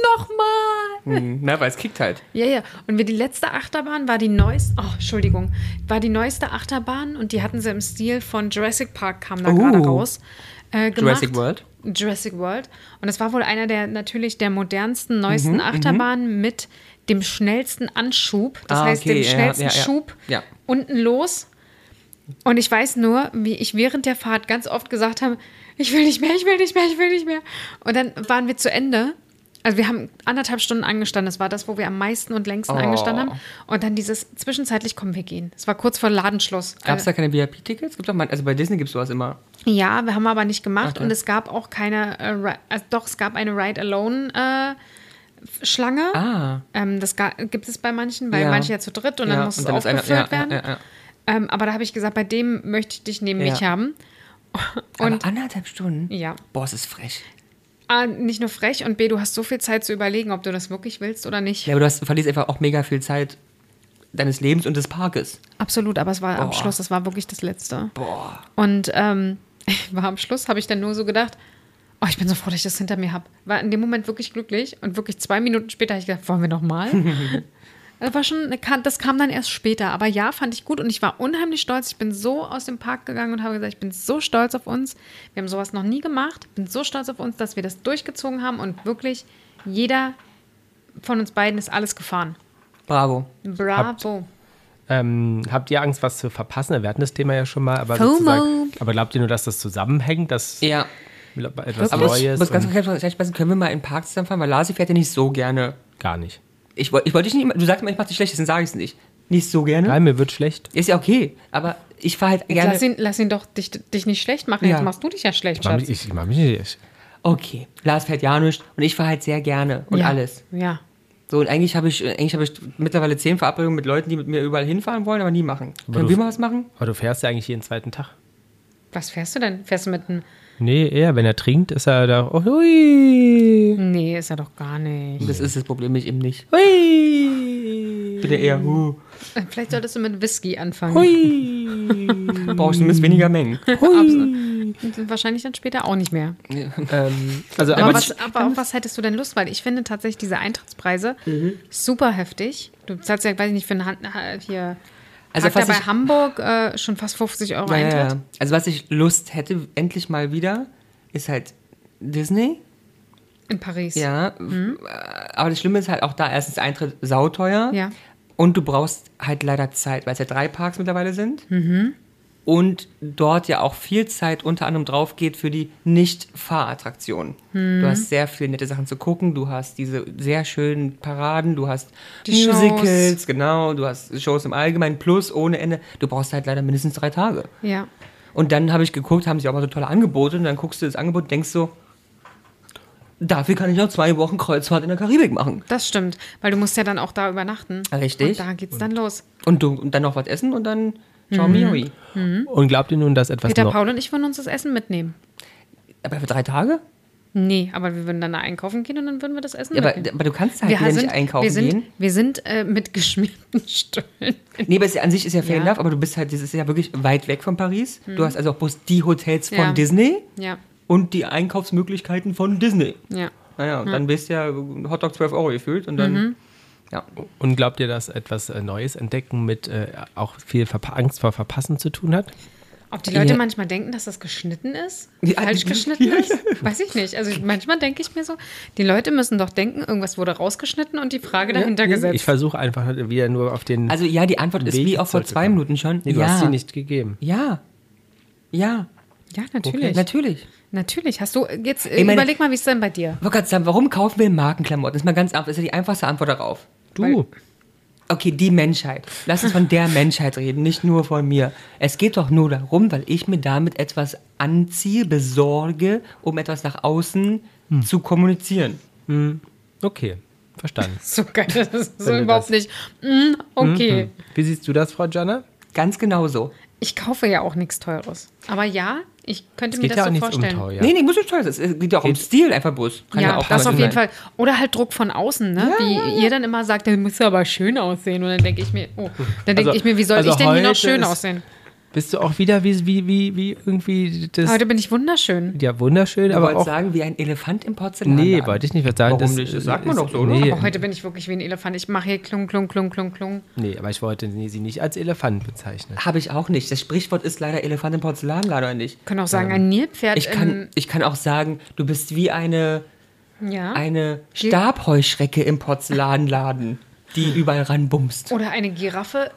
nochmal. Hm, na, weil es kickt halt. Ja, ja. Und wir, die letzte Achterbahn war die neueste, oh, Entschuldigung, war die neueste Achterbahn und die hatten sie im Stil von Jurassic Park, kam da Oh. gerade raus. Äh, gemacht. Jurassic World. Jurassic World. Und es war wohl einer der natürlich der modernsten, Mhm, neuesten Achterbahnen mit dem schnellsten Anschub. Das Ah, heißt, okay, dem ja, schnellsten ja, ja. Schub Ja. unten los. Und ich weiß nur, wie ich während der Fahrt ganz oft gesagt habe, ich will nicht mehr, ich will nicht mehr, ich will nicht mehr. Und dann waren wir zu Ende. Also wir haben anderthalb Stunden angestanden. Das war das, wo wir am meisten und längsten Oh. angestanden haben. Und dann dieses zwischenzeitlich kommen wir gehen. Es war kurz vor Ladenschluss. Gab es da keine V I P-Tickets? Gibt doch mal, also bei Disney gibt es sowas immer. Ja, wir haben aber nicht gemacht Okay. und es gab auch keine, äh, Ri- also doch, es gab eine Ride-Alone-Schlange. Ah. Ähm, das ga, gibt es bei manchen, weil Ja. manche ja zu dritt und dann Ja, muss und es dann ist einer- aufgefüllt ja, ja, werden. ja, ja. Ähm, aber da habe ich gesagt, bei dem möchte ich dich neben Ja. mich haben. Und Und anderthalb Stunden? ja, Boah, es ist frech. A, nicht nur frech und B, du hast so viel Zeit zu überlegen, ob du das wirklich willst oder nicht. Ja, aber du, hast, du verlierst einfach auch mega viel Zeit deines Lebens und des Parkes. Absolut, aber es war am Boah. Schluss, das war wirklich das Letzte. Boah. Und ähm, war am Schluss, habe ich dann nur so gedacht, oh, ich bin so froh, dass ich das hinter mir habe. War in dem Moment wirklich glücklich und wirklich zwei Minuten später habe ich gedacht, wollen wir noch mal? Das war schon, das kam dann erst später. Aber ja, fand ich gut und ich war unheimlich stolz. Ich bin so aus dem Park gegangen und habe gesagt, ich bin so stolz auf uns. Wir haben sowas noch nie gemacht. Ich bin so stolz auf uns, dass wir das durchgezogen haben und wirklich jeder von uns beiden ist alles gefahren. Bravo. Bravo. Ähm, habt ihr Angst, was zu verpassen? Wir hatten das Thema ja schon mal, aber FOMO. sozusagen, aber glaubt ihr nur, dass das zusammenhängt, dass Ja. etwas Aber Neues muss ganz und konkret, können wir mal in den Park zusammenfahren? Weil Lasi fährt ja nicht so gerne. gar nicht? Ich, woll- ich wollte dich nicht immer, du sagst immer, ich mach dich schlecht, deswegen sage ich es nicht. Nicht so gerne. Nein, mir wird schlecht. Ist ja okay, aber ich fahre halt Jetzt gerne. lass ihn, lass ihn doch dich, dich nicht schlecht machen. Ja. Jetzt machst du dich ja schlecht, Ich mach mich, Schatz. ich, ich mach mich nicht. Okay, Lars fährt ja nicht und ich fahre halt sehr gerne und ja. alles. Ja. So, und eigentlich habe ich, eigentlich habe ich mittlerweile zehn Verabredungen mit Leuten, die mit mir überall hinfahren wollen, aber nie machen. Können du- wir mal was machen? Aber du fährst ja eigentlich jeden zweiten Tag. Was fährst du denn? Fährst du mit einem. Nee, eher, wenn er trinkt, ist er da. Oh, hui, Nee, ist er doch gar nicht. Das ist das Problem, ich eben nicht. hui, Ich bin ja eher, huh, Vielleicht solltest du mit Whisky anfangen. hui, brauchst du zumindest weniger Mengen. hui. Und wahrscheinlich dann später auch nicht mehr. ähm, also, Aber, aber was, aber auf was hättest du denn Lust? Weil ich finde tatsächlich diese Eintrittspreise Mhm. super heftig. Du zahlst ja, weiß ich nicht, für eine Hand, hier. Also, Also was bei ich- Hamburg äh, schon fast fünfzig Euro Ja, ja, Eintritt. ja. Also was ich Lust hätte, endlich mal wieder, ist halt Disney. In Paris. Ja. Mhm. Aber das Schlimme ist halt auch da, erstens Eintritt sauteuer. Ja. Und du brauchst halt leider Zeit, weil es ja drei Parks mittlerweile sind. Mhm. Und dort ja auch viel Zeit unter anderem drauf geht für die Nicht-Fahrattraktionen. Mhm. Du hast sehr viele nette Sachen zu gucken, du hast diese sehr schönen Paraden, du hast Die Musicals, Shows. genau, du hast Shows im Allgemeinen, plus ohne Ende. Du brauchst halt leider mindestens drei Tage. Ja. Und dann habe ich geguckt, haben sie auch mal so tolle Angebote und dann guckst du das Angebot und denkst so, dafür kann ich noch zwei Wochen Kreuzfahrt in der Karibik machen. Das stimmt. Weil du musst ja dann auch da übernachten. Richtig. Und da geht's dann los. Und, du, und dann noch was essen und dann ciao Mhm. Mioi. und glaubt ihr nun, dass etwas Peter noch. Paul und ich wollen uns das Essen mitnehmen. Aber für drei Tage? Nee, aber wir würden dann da einkaufen gehen und dann würden wir das essen. Ja, aber, mitnehmen. aber du kannst halt wir wieder sind, nicht einkaufen wir sind, gehen. Wir sind äh, mit geschmierten Stühlen. Nee, aber es, an sich ist ja fair Ja. enough, aber du bist halt, das ist ja wirklich weit weg von Paris. Du hast also auch bloß die Hotels von Ja. Disney Ja, und die Einkaufsmöglichkeiten von Disney. ja. Naja, und dann bist du ja Hotdog zwölf Euro gefühlt und dann, Mhm. ja. Und glaubt ihr, dass etwas äh, Neues entdecken mit äh, auch viel Verpa- Angst vor Verpassen zu tun hat? Ob die Leute Ja. manchmal denken, dass das geschnitten ist? Ja, Falsch ja, geschnitten ja, ist? Weiß ich nicht. Also ich, manchmal denke ich mir so, die Leute müssen doch denken, irgendwas wurde rausgeschnitten und die Frage dahinter gesetzt. Ich versuche einfach wieder nur auf den Also ja, die Antwort ist Weg wie auch vor zwei zurückzukommen. Minuten schon. Nee, du ja. hast sie nicht gegeben. Ja. Ja. Ja, natürlich. Natürlich. Natürlich. Hast du, jetzt äh, Ich meine- überleg mal, wie ist denn bei dir? Ich wollte gerade sagen, warum kaufen wir Markenklamotten? Das ist mal ganz einfach. Das ist ja die einfachste Antwort darauf. Du, Okay, die Menschheit. Lass uns von der Menschheit reden, nicht nur von mir. Es geht doch nur darum, weil ich mir damit etwas anziehe, besorge, um etwas nach außen zu kommunizieren. okay, verstanden. So geil, das ist so Wenn du überhaupt das- nicht. Mm, okay. Wie siehst du das, Frau Janna? Ganz genau so. Ich kaufe ja auch nichts Teures. Aber ja, ich könnte Es mir geht das ja auch so nichts vorstellen. um teuer. Nee, nee, muss nicht teuer sein. Es geht ja auch um Stil, einfach bloß. Kann Ja, auch das damit auf jeden sein. Fall. Oder halt Druck von außen, ne? Wie ihr dann immer sagt, der muss aber schön aussehen. Und dann denke ich mir, oh, dann denke Also- ich mir, wie soll also ich denn hier noch heute schön ist- aussehen? Bist du auch wieder wie, wie, wie, wie irgendwie das. Heute bin ich wunderschön. Ja, wunderschön, Du aber wolltest auch. sagen, wie ein Elefant im Porzellan. Nee, wollte ich nicht was sagen. Warum das, nicht? Das sagt man ist- doch so, oder? nee, Aber heute bin ich wirklich wie ein Elefant. Ich mache hier klung, klung, klung, klung, klung. Nee, aber ich wollte nee, sie nicht als Elefant bezeichnen. Habe ich auch nicht. Das Sprichwort ist leider Elefant im Porzellan, leider nicht. Können auch sagen, ein Nilpferd Ich kann, ich kann auch sagen, du bist wie eine, im, ja. eine Stabheuschrecke im Porzellanladen, die überall ranbumst. Oder eine Giraffe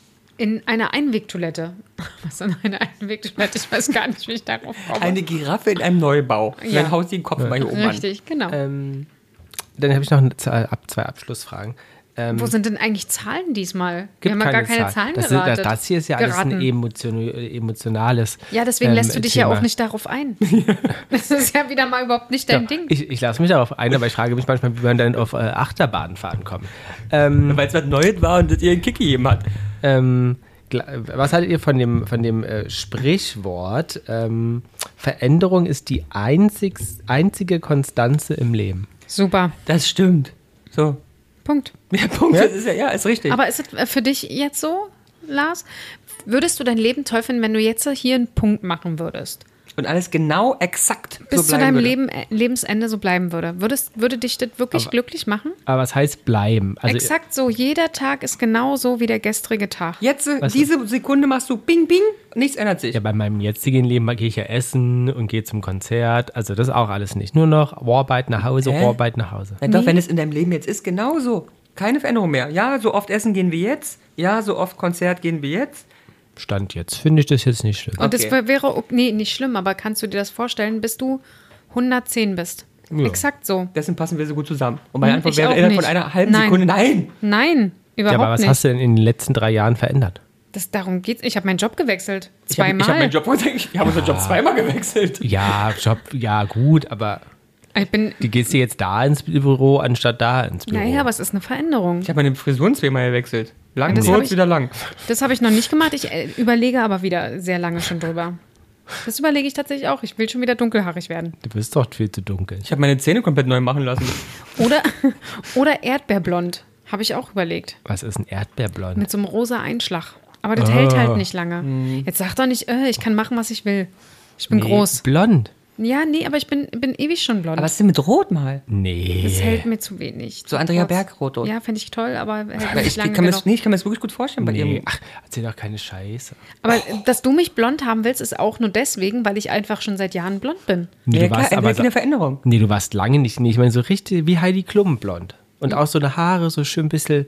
in einer Einwegtoilette. Was ist denn eine Einwegtoilette? Ich weiß gar nicht, wie ich darauf komme. Eine Giraffe in einem Neubau. Ja. Dann haust du den Kopf mal hier oben an. Richtig, genau. Ähm, dann habe ich noch eine Zahl, ab, zwei Abschlussfragen. Ähm, Wo sind denn eigentlich Zahlen diesmal? gibt Wir haben ja gar keine Zahl. Zahlen das, ist, geratet. das, das hier ist ja alles geraten. ein emotion, emotionales. Ja, deswegen ähm, lässt du dich ja Thema. auch nicht darauf ein. Das ist ja wieder mal überhaupt nicht dein Ja, Ding. Ich, ich lasse mich darauf ein, aber ich frage mich manchmal, wie man dann auf äh, Achterbahnfahren kommt. Ähm, Weil es was Neues war und das ihr einen Kick gegeben hat. ähm, gla- was haltet ihr von dem, von dem äh, Sprichwort, ähm, Veränderung ist die einzig, einzige Konstanze im Leben? Super. Das stimmt. So. Punkt. Der Punkt Ja? das ist ja, ja, ist richtig. Aber ist es äh, für dich jetzt so, Lars? Würdest du dein Leben toll finden, wenn du jetzt hier einen Punkt machen würdest? und alles genau exakt Bis so zu bleiben deinem würde. Leben, äh, Lebensende so bleiben würde. Würdest, würde dich das wirklich Aber- glücklich machen? Aber was heißt bleiben? Also, Exakt so. Jeder Tag ist genau so wie der gestrige Tag. Jetzt, äh, Was- diese Sekunde machst du bing, bing, nichts ändert sich. Ja, bei meinem jetzigen Leben gehe ich ja essen und gehe zum Konzert. Also das auch alles nicht. Nur noch Arbeit nach Hause, Hä? Arbeit nach Hause. Na doch, wenn es in deinem Leben jetzt ist, genauso. Keine Veränderung mehr. Ja, so oft essen gehen wie jetzt. Ja, so oft Konzert gehen wie jetzt. Stand jetzt. Finde ich das jetzt nicht schlimm. Und das Okay. wär- wäre, ok- nee, nicht schlimm, aber kannst du dir das vorstellen, bis du hundertzehn bist? Ja. Exakt so. Deswegen passen wir so gut zusammen. Und meine Hm, Antwort ich wäre auch innerhalb von nicht. einer halben Nein. Sekunde, nein. Nein, überhaupt Ja, aber was nicht. hast du denn in den letzten drei Jahren verändert? Das, darum geht's. Ich habe meinen Job gewechselt. Ich habe Zweimal. hab meinen Job, wir haben unseren Job zweimal gewechselt. Ja, Job, ja gut, aber ich bin, du gehst dir jetzt da ins Büro, anstatt da ins Büro. naja, aber es ist eine Veränderung. Ich habe meine Frisuren zweimal gewechselt. Lang, Das hab kurz, ich- wieder lang. Das habe ich noch nicht gemacht. Ich äh, überlege aber wieder sehr lange schon drüber. Das überlege ich tatsächlich auch. Ich will schon wieder dunkelhaarig werden. Du bist doch viel zu dunkel. Ich habe meine Zähne komplett neu machen lassen. Oder, oder Erdbeerblond. Habe ich auch überlegt. Was ist ein Erdbeerblond? Mit so einem rosa Einschlag. Aber das Oh. hält halt nicht lange. Jetzt sag doch nicht, äh, ich kann machen, was ich will. Ich bin Nee, groß. Blond. Ja, nee, aber ich bin, bin ewig schon blond. Aber was ist denn mit Rot mal? Nee. das hält mir zu wenig. So Andrea Kurz. Berg-Rot. Ja, fände ich toll, aber hält Aber nicht ich, lange kann mir genug. das, nee, ich kann mir das wirklich gut vorstellen bei Nee. ihrem. Ach, erzähl doch keine Scheiße. Aber äh, dass du mich blond haben willst, ist auch nur deswegen, weil ich einfach schon seit Jahren blond bin. Nee, Ja, du klar, warst er aber will so, eine Veränderung. nee, du warst lange nicht. Nee, ich meine, so richtig wie Heidi Klum blond. Und auch so eine Haare, so schön ein bisschen,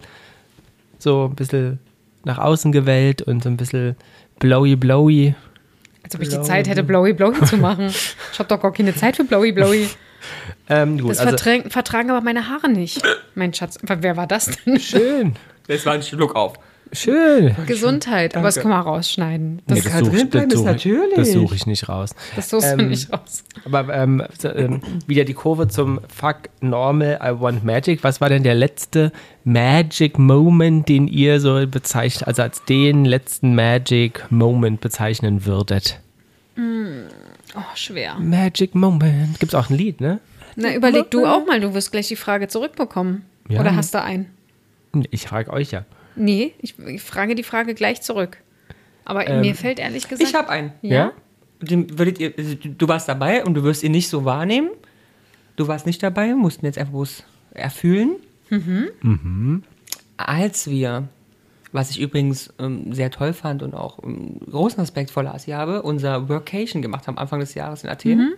so ein bisschen nach außen gewellt und so ein bisschen blowy, blowy. Als ob ich die Zeit hätte, Blowy Blowy zu machen. Ich habe doch gar keine Zeit für Blowy Blowy. Ähm, gut, Das also vertragen, vertragen aber meine Haare nicht. Mein Schatz, wer war das denn? schön, Das war ein Schluck auf. schön. Gesundheit, aber das kann man rausschneiden. Das, Nee, kann such ich- drin bleiben, das ist suche ich- natürlich. Das suche ich nicht raus. das suchst du ähm, nicht raus. Aber ähm, so, ähm, wieder die Kurve zum Fuck Normal, I Want Magic. Was war denn der letzte Magic Moment, den ihr so bezeichnet, also als den letzten Magic Moment bezeichnen würdet? Oh, schwer. Magic Moment. Gibt's auch ein Lied, ne? Na, überleg du auch mal, du wirst gleich die Frage zurückbekommen. Ja. Oder hast du einen? Ich frage euch ja. Nee, ich, ich frage die Frage gleich zurück. Aber Ähm, mir fällt ehrlich gesagt... Ich habe einen. Ja? Den würdet ihr, also du warst dabei und du wirst ihn nicht so wahrnehmen. Du warst nicht dabei, mussten jetzt einfach bloß erfühlen. Mhm. Mhm. Als wir, was ich übrigens ähm, sehr toll fand und auch ähm, großen Respekt vor Lasi habe, unser Workation gemacht haben, Anfang des Jahres in Athen, Mhm.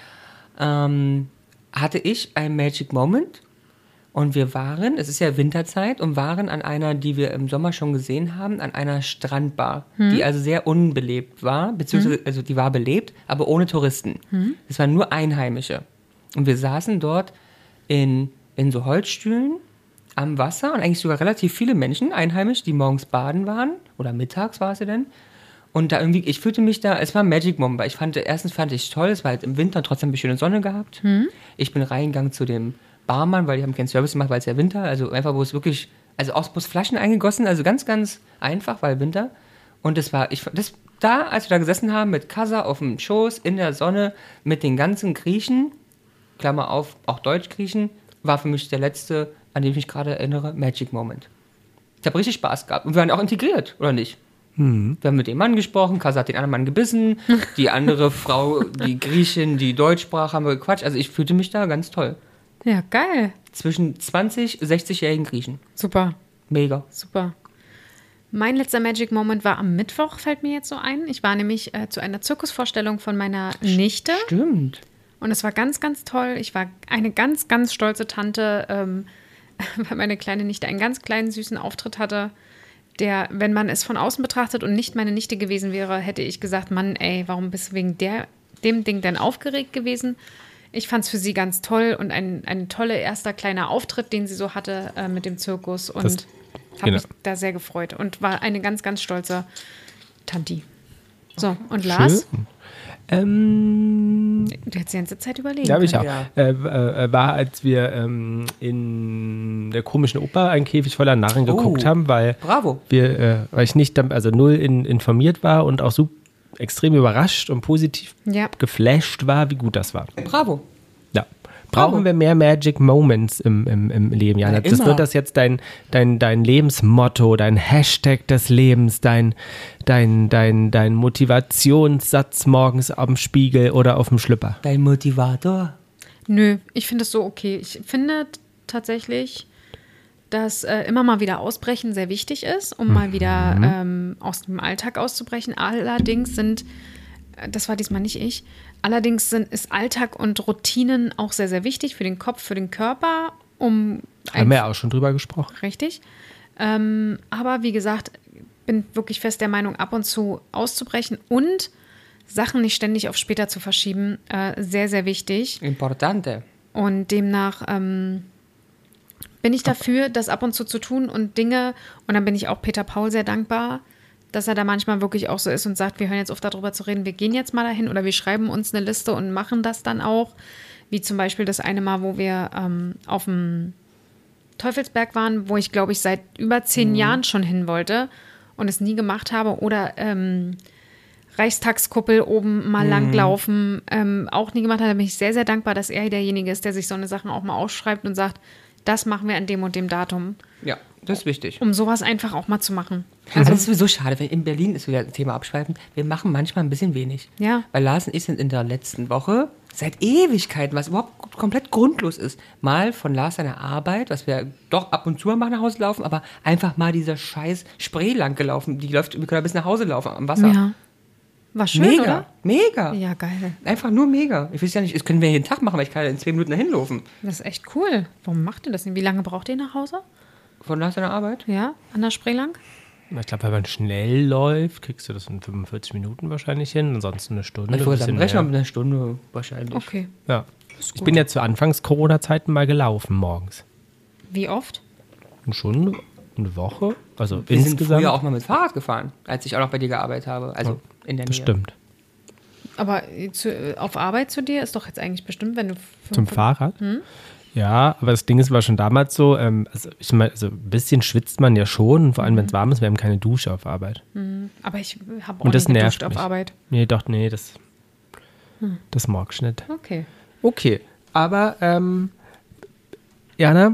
ähm, hatte ich ein Magic Moment und wir waren, es ist ja Winterzeit, und waren an einer, die wir im Sommer schon gesehen haben, an einer Strandbar, Mhm. die also sehr unbelebt war, beziehungsweise also die war belebt, aber ohne Touristen. Mhm. Es waren nur Einheimische. Und wir saßen dort in, in so Holzstühlen am Wasser und eigentlich sogar relativ viele Menschen, einheimisch, die morgens baden waren, oder mittags war es ja denn. Und da irgendwie, ich fühlte mich da, es war ein Magic Moment, weil ich fand, erstens fand ich es toll, es war halt im Winter trotzdem eine schöne Sonne gehabt. Ich bin reingegangen zu dem Barmann, weil die haben keinen Service gemacht, weil es ja Winter, also einfach, wo es wirklich, also aus bloß Flaschen eingegossen, also ganz, ganz einfach, weil Winter. Und das war, ich das da, als wir da gesessen haben, mit Kassa auf dem Schoß, in der Sonne, mit den ganzen Griechen, Klammer auf, auch Deutsch-Griechen, war für mich der letzte, an den ich mich gerade erinnere, Magic Moment. Ich habe richtig Spaß gehabt. Und wir waren auch integriert, oder nicht? Wir haben mit dem Mann gesprochen, Kassa hat den anderen Mann gebissen, die andere Frau, die Griechin, die Deutsch sprach, haben wir gequatscht. Also ich fühlte mich da ganz toll. Ja, geil. Zwischen zwanzig, sechzig-jährigen Griechen. Super, Mega. super. Mein letzter Magic Moment war am Mittwoch, fällt mir jetzt so ein. Ich war nämlich äh, zu einer Zirkusvorstellung von meiner Nichte. Stimmt. Und es war ganz, ganz toll. Ich war eine ganz, ganz stolze Tante, ähm, weil meine kleine Nichte einen ganz kleinen, süßen Auftritt hatte, der, wenn man es von außen betrachtet und nicht meine Nichte gewesen wäre, hätte ich gesagt, Mann, ey, warum bist du wegen der, dem Ding denn aufgeregt gewesen? Ich fand es für sie ganz toll und ein, ein toller erster kleiner Auftritt, den sie so hatte äh, mit dem Zirkus, und Das- habe genau. mich da sehr gefreut und war eine ganz, ganz stolze Tanti. So, und Lars, Schön. Ähm, du hättest die ganze Zeit überlegen ja, habe ich auch. können. Ja. Äh, äh, war, als wir ähm, in der komischen Oper einen Käfig voller Narren geguckt Oh. haben, weil Bravo. wir, äh, weil ich nicht, dam- also null in, informiert war und auch so extrem überrascht und positiv Ja. geflasht war, wie gut das war. Bravo. Ja. Brauchen Bravo. wir mehr Magic Moments im, im, im Leben, Jana? Ja, Das immer. wird das jetzt dein, dein, dein Lebensmotto, dein Hashtag des Lebens, dein, dein, dein, dein Motivationssatz morgens am Spiegel oder auf dem Schlüpper. Dein Motivator. Nö, ich finde es so okay. Ich finde t- tatsächlich, dass äh, immer mal wieder ausbrechen sehr wichtig ist, um mal wieder ähm, aus dem Alltag auszubrechen. Allerdings sind, äh, das war diesmal nicht ich, allerdings sind, ist Alltag und Routinen auch sehr, sehr wichtig für den Kopf, für den Körper, um Haben wir ja auch schon drüber gesprochen. Richtig. Ähm, aber wie gesagt, bin wirklich fest der Meinung, ab und zu auszubrechen und Sachen nicht ständig auf später zu verschieben, äh, sehr, sehr wichtig. Importante. Und demnach ähm, bin ich dafür, das ab und zu zu tun und Dinge, und dann bin ich auch Peter Paul sehr dankbar, dass er da manchmal wirklich auch so ist und sagt, wir hören jetzt auf, darüber zu reden, wir gehen jetzt mal dahin oder wir schreiben uns eine Liste und machen das dann auch. Wie zum Beispiel das eine Mal, wo wir ähm, auf dem Teufelsberg waren, wo ich, glaube ich, seit über zehn Jahren schon hin wollte und es nie gemacht habe. Oder ähm, Reichstagskuppel oben mal langlaufen, ähm, auch nie gemacht hat. Da bin ich sehr, sehr dankbar, dass er derjenige ist, der sich so eine Sachen auch mal ausschreibt und sagt, das machen wir an dem und dem Datum, Ja, das ist wichtig. um sowas einfach auch mal zu machen. Also das ist sowieso schade, weil in Berlin ist wieder ein Thema abschweifen. Wir machen manchmal ein bisschen wenig. Ja. Weil Lars und ich sind in der letzten Woche seit Ewigkeiten, was überhaupt komplett grundlos ist, mal von Lars seiner Arbeit, was wir doch ab und zu mal nach Hause laufen, aber einfach mal dieser scheiß Spree lang gelaufen. Die läuft, wir können bis nach Hause laufen am Wasser. Ja. War schön, mega, oder? mega. Ja, geil. Einfach nur mega. Ich weiß ja nicht, das können wir jeden Tag machen, weil ich kann in zwei Minuten dahin laufen. Das ist echt cool. Warum macht ihr das nicht? Wie lange braucht ihr nach Hause? Von Lars seiner Arbeit? Ja, an der Spree lang? Ich glaube, wenn man schnell läuft, kriegst du das in fünfundvierzig Minuten wahrscheinlich hin, ansonsten eine Stunde. Ich wollte ein sagen, bisschen rechnen mehr. mit einer Stunde wahrscheinlich. Okay. Ja. Ich bin ja zu Anfangs-Corona-Zeiten mal gelaufen morgens. Wie oft? Und schon eine Woche, also Wir sind insgesamt. früher auch mal mit Fahrrad gefahren, als ich auch noch bei dir gearbeitet habe. Also in der das Nähe. stimmt. Aber zu, auf Arbeit zu dir ist doch jetzt eigentlich bestimmt, wenn du... Zum Fahrrad? Ja, aber das Ding ist, war schon damals so, ähm, also ich meine, also ein bisschen schwitzt man ja schon, vor allem wenn es warm ist, wir haben keine Dusche auf Arbeit. Aber ich habe auch Und das nicht nervt geduscht auf mich. Arbeit. Nee, doch, nee, das Das mag ich nicht. Okay. Okay, aber ähm, Jana,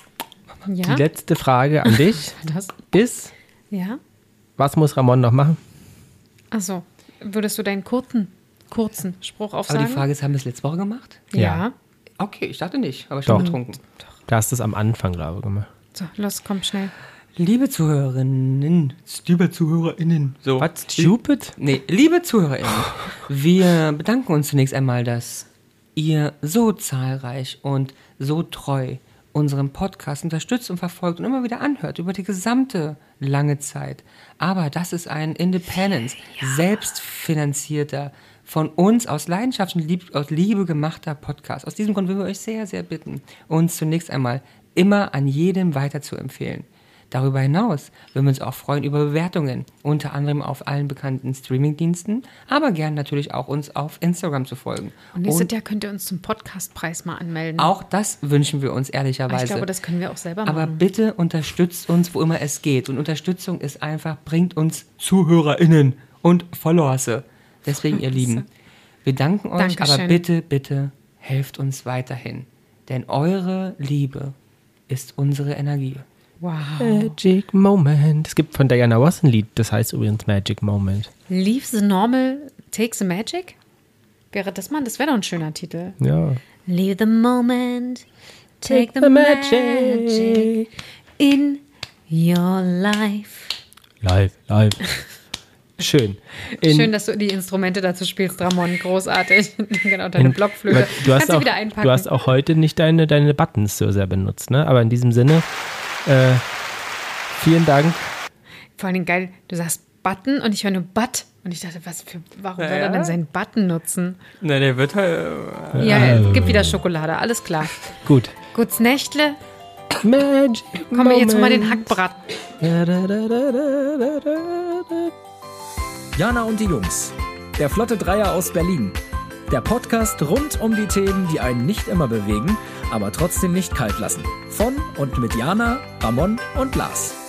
Ja. die letzte Frage an dich Das? ist, Ja. was muss Ramon noch machen? Achso. Würdest du deinen kurzen, kurzen Spruch Aber aufsagen? die Frage ist, haben wir es letzte Woche gemacht? Ja. Ja. Okay, ich dachte nicht, aber schon Doch. betrunken. Da hast du es am Anfang, glaube ich, gemacht. So, los, komm schnell. Liebe Zuhörerinnen, liebe ZuhörerInnen, so. Was? Stupid? Nee, liebe ZuhörerInnen, wir bedanken uns zunächst einmal, dass ihr so zahlreich und so treu unseren Podcast unterstützt und verfolgt und immer wieder anhört über die gesamte lange Zeit. Aber das ist ein Independence, selbstfinanzierter, von uns aus Leidenschaft und Lieb, aus Liebe gemachter Podcast. Aus diesem Grund würden wir euch sehr, sehr bitten, uns zunächst einmal immer an jedem weiter zu empfehlen. Darüber hinaus würden wir uns auch freuen über Bewertungen, unter anderem auf allen bekannten Streamingdiensten, aber gern natürlich auch uns auf Instagram zu folgen. Und nächstes Jahr könnt ihr uns zum Podcastpreis mal anmelden. Auch das wünschen wir uns ehrlicherweise. ich glaube, das können wir auch selber Aber machen. bitte unterstützt uns, wo immer es geht. Und Unterstützung ist einfach, bringt uns ZuhörerInnen und Followers. Deswegen, ihr Lieben, wir danken euch, Dankeschön. aber bitte, bitte helft uns weiterhin. Denn eure Liebe ist unsere Energie. Wow. Magic Moment. Es gibt von Diana Ross ein Lied, das heißt übrigens Magic Moment. Leave the normal, take the magic? Wäre das mal? Das wäre doch ein schöner Titel. Ja. Leave the moment, take the magic in your life. Live, live. Schön. In, Schön, dass du die Instrumente dazu spielst, Ramon. Großartig. Genau, deine in- Blockflöte. Du hast, Kannst du auch, wieder einpacken. du hast auch heute nicht deine, deine Buttons so sehr benutzt, ne? Aber in diesem Sinne, äh, vielen Dank. Vor allem geil, du sagst Button und ich höre nur Butt. Und ich dachte, was für, warum soll Ja. er denn seinen Button nutzen? Na, der wird halt. Ja, es gibt wieder Schokolade, alles klar. Gut. Guts Nächtle. Magic Komm, jetzt hol mal den Moment. Hackbraten. Da, da, da, da, da, da, da. Jana und die Jungs. Der Flotte Dreier aus Berlin. Der Podcast rund um die Themen, die einen nicht immer bewegen, aber trotzdem nicht kalt lassen. Von und mit Jana, Ramon und Lars.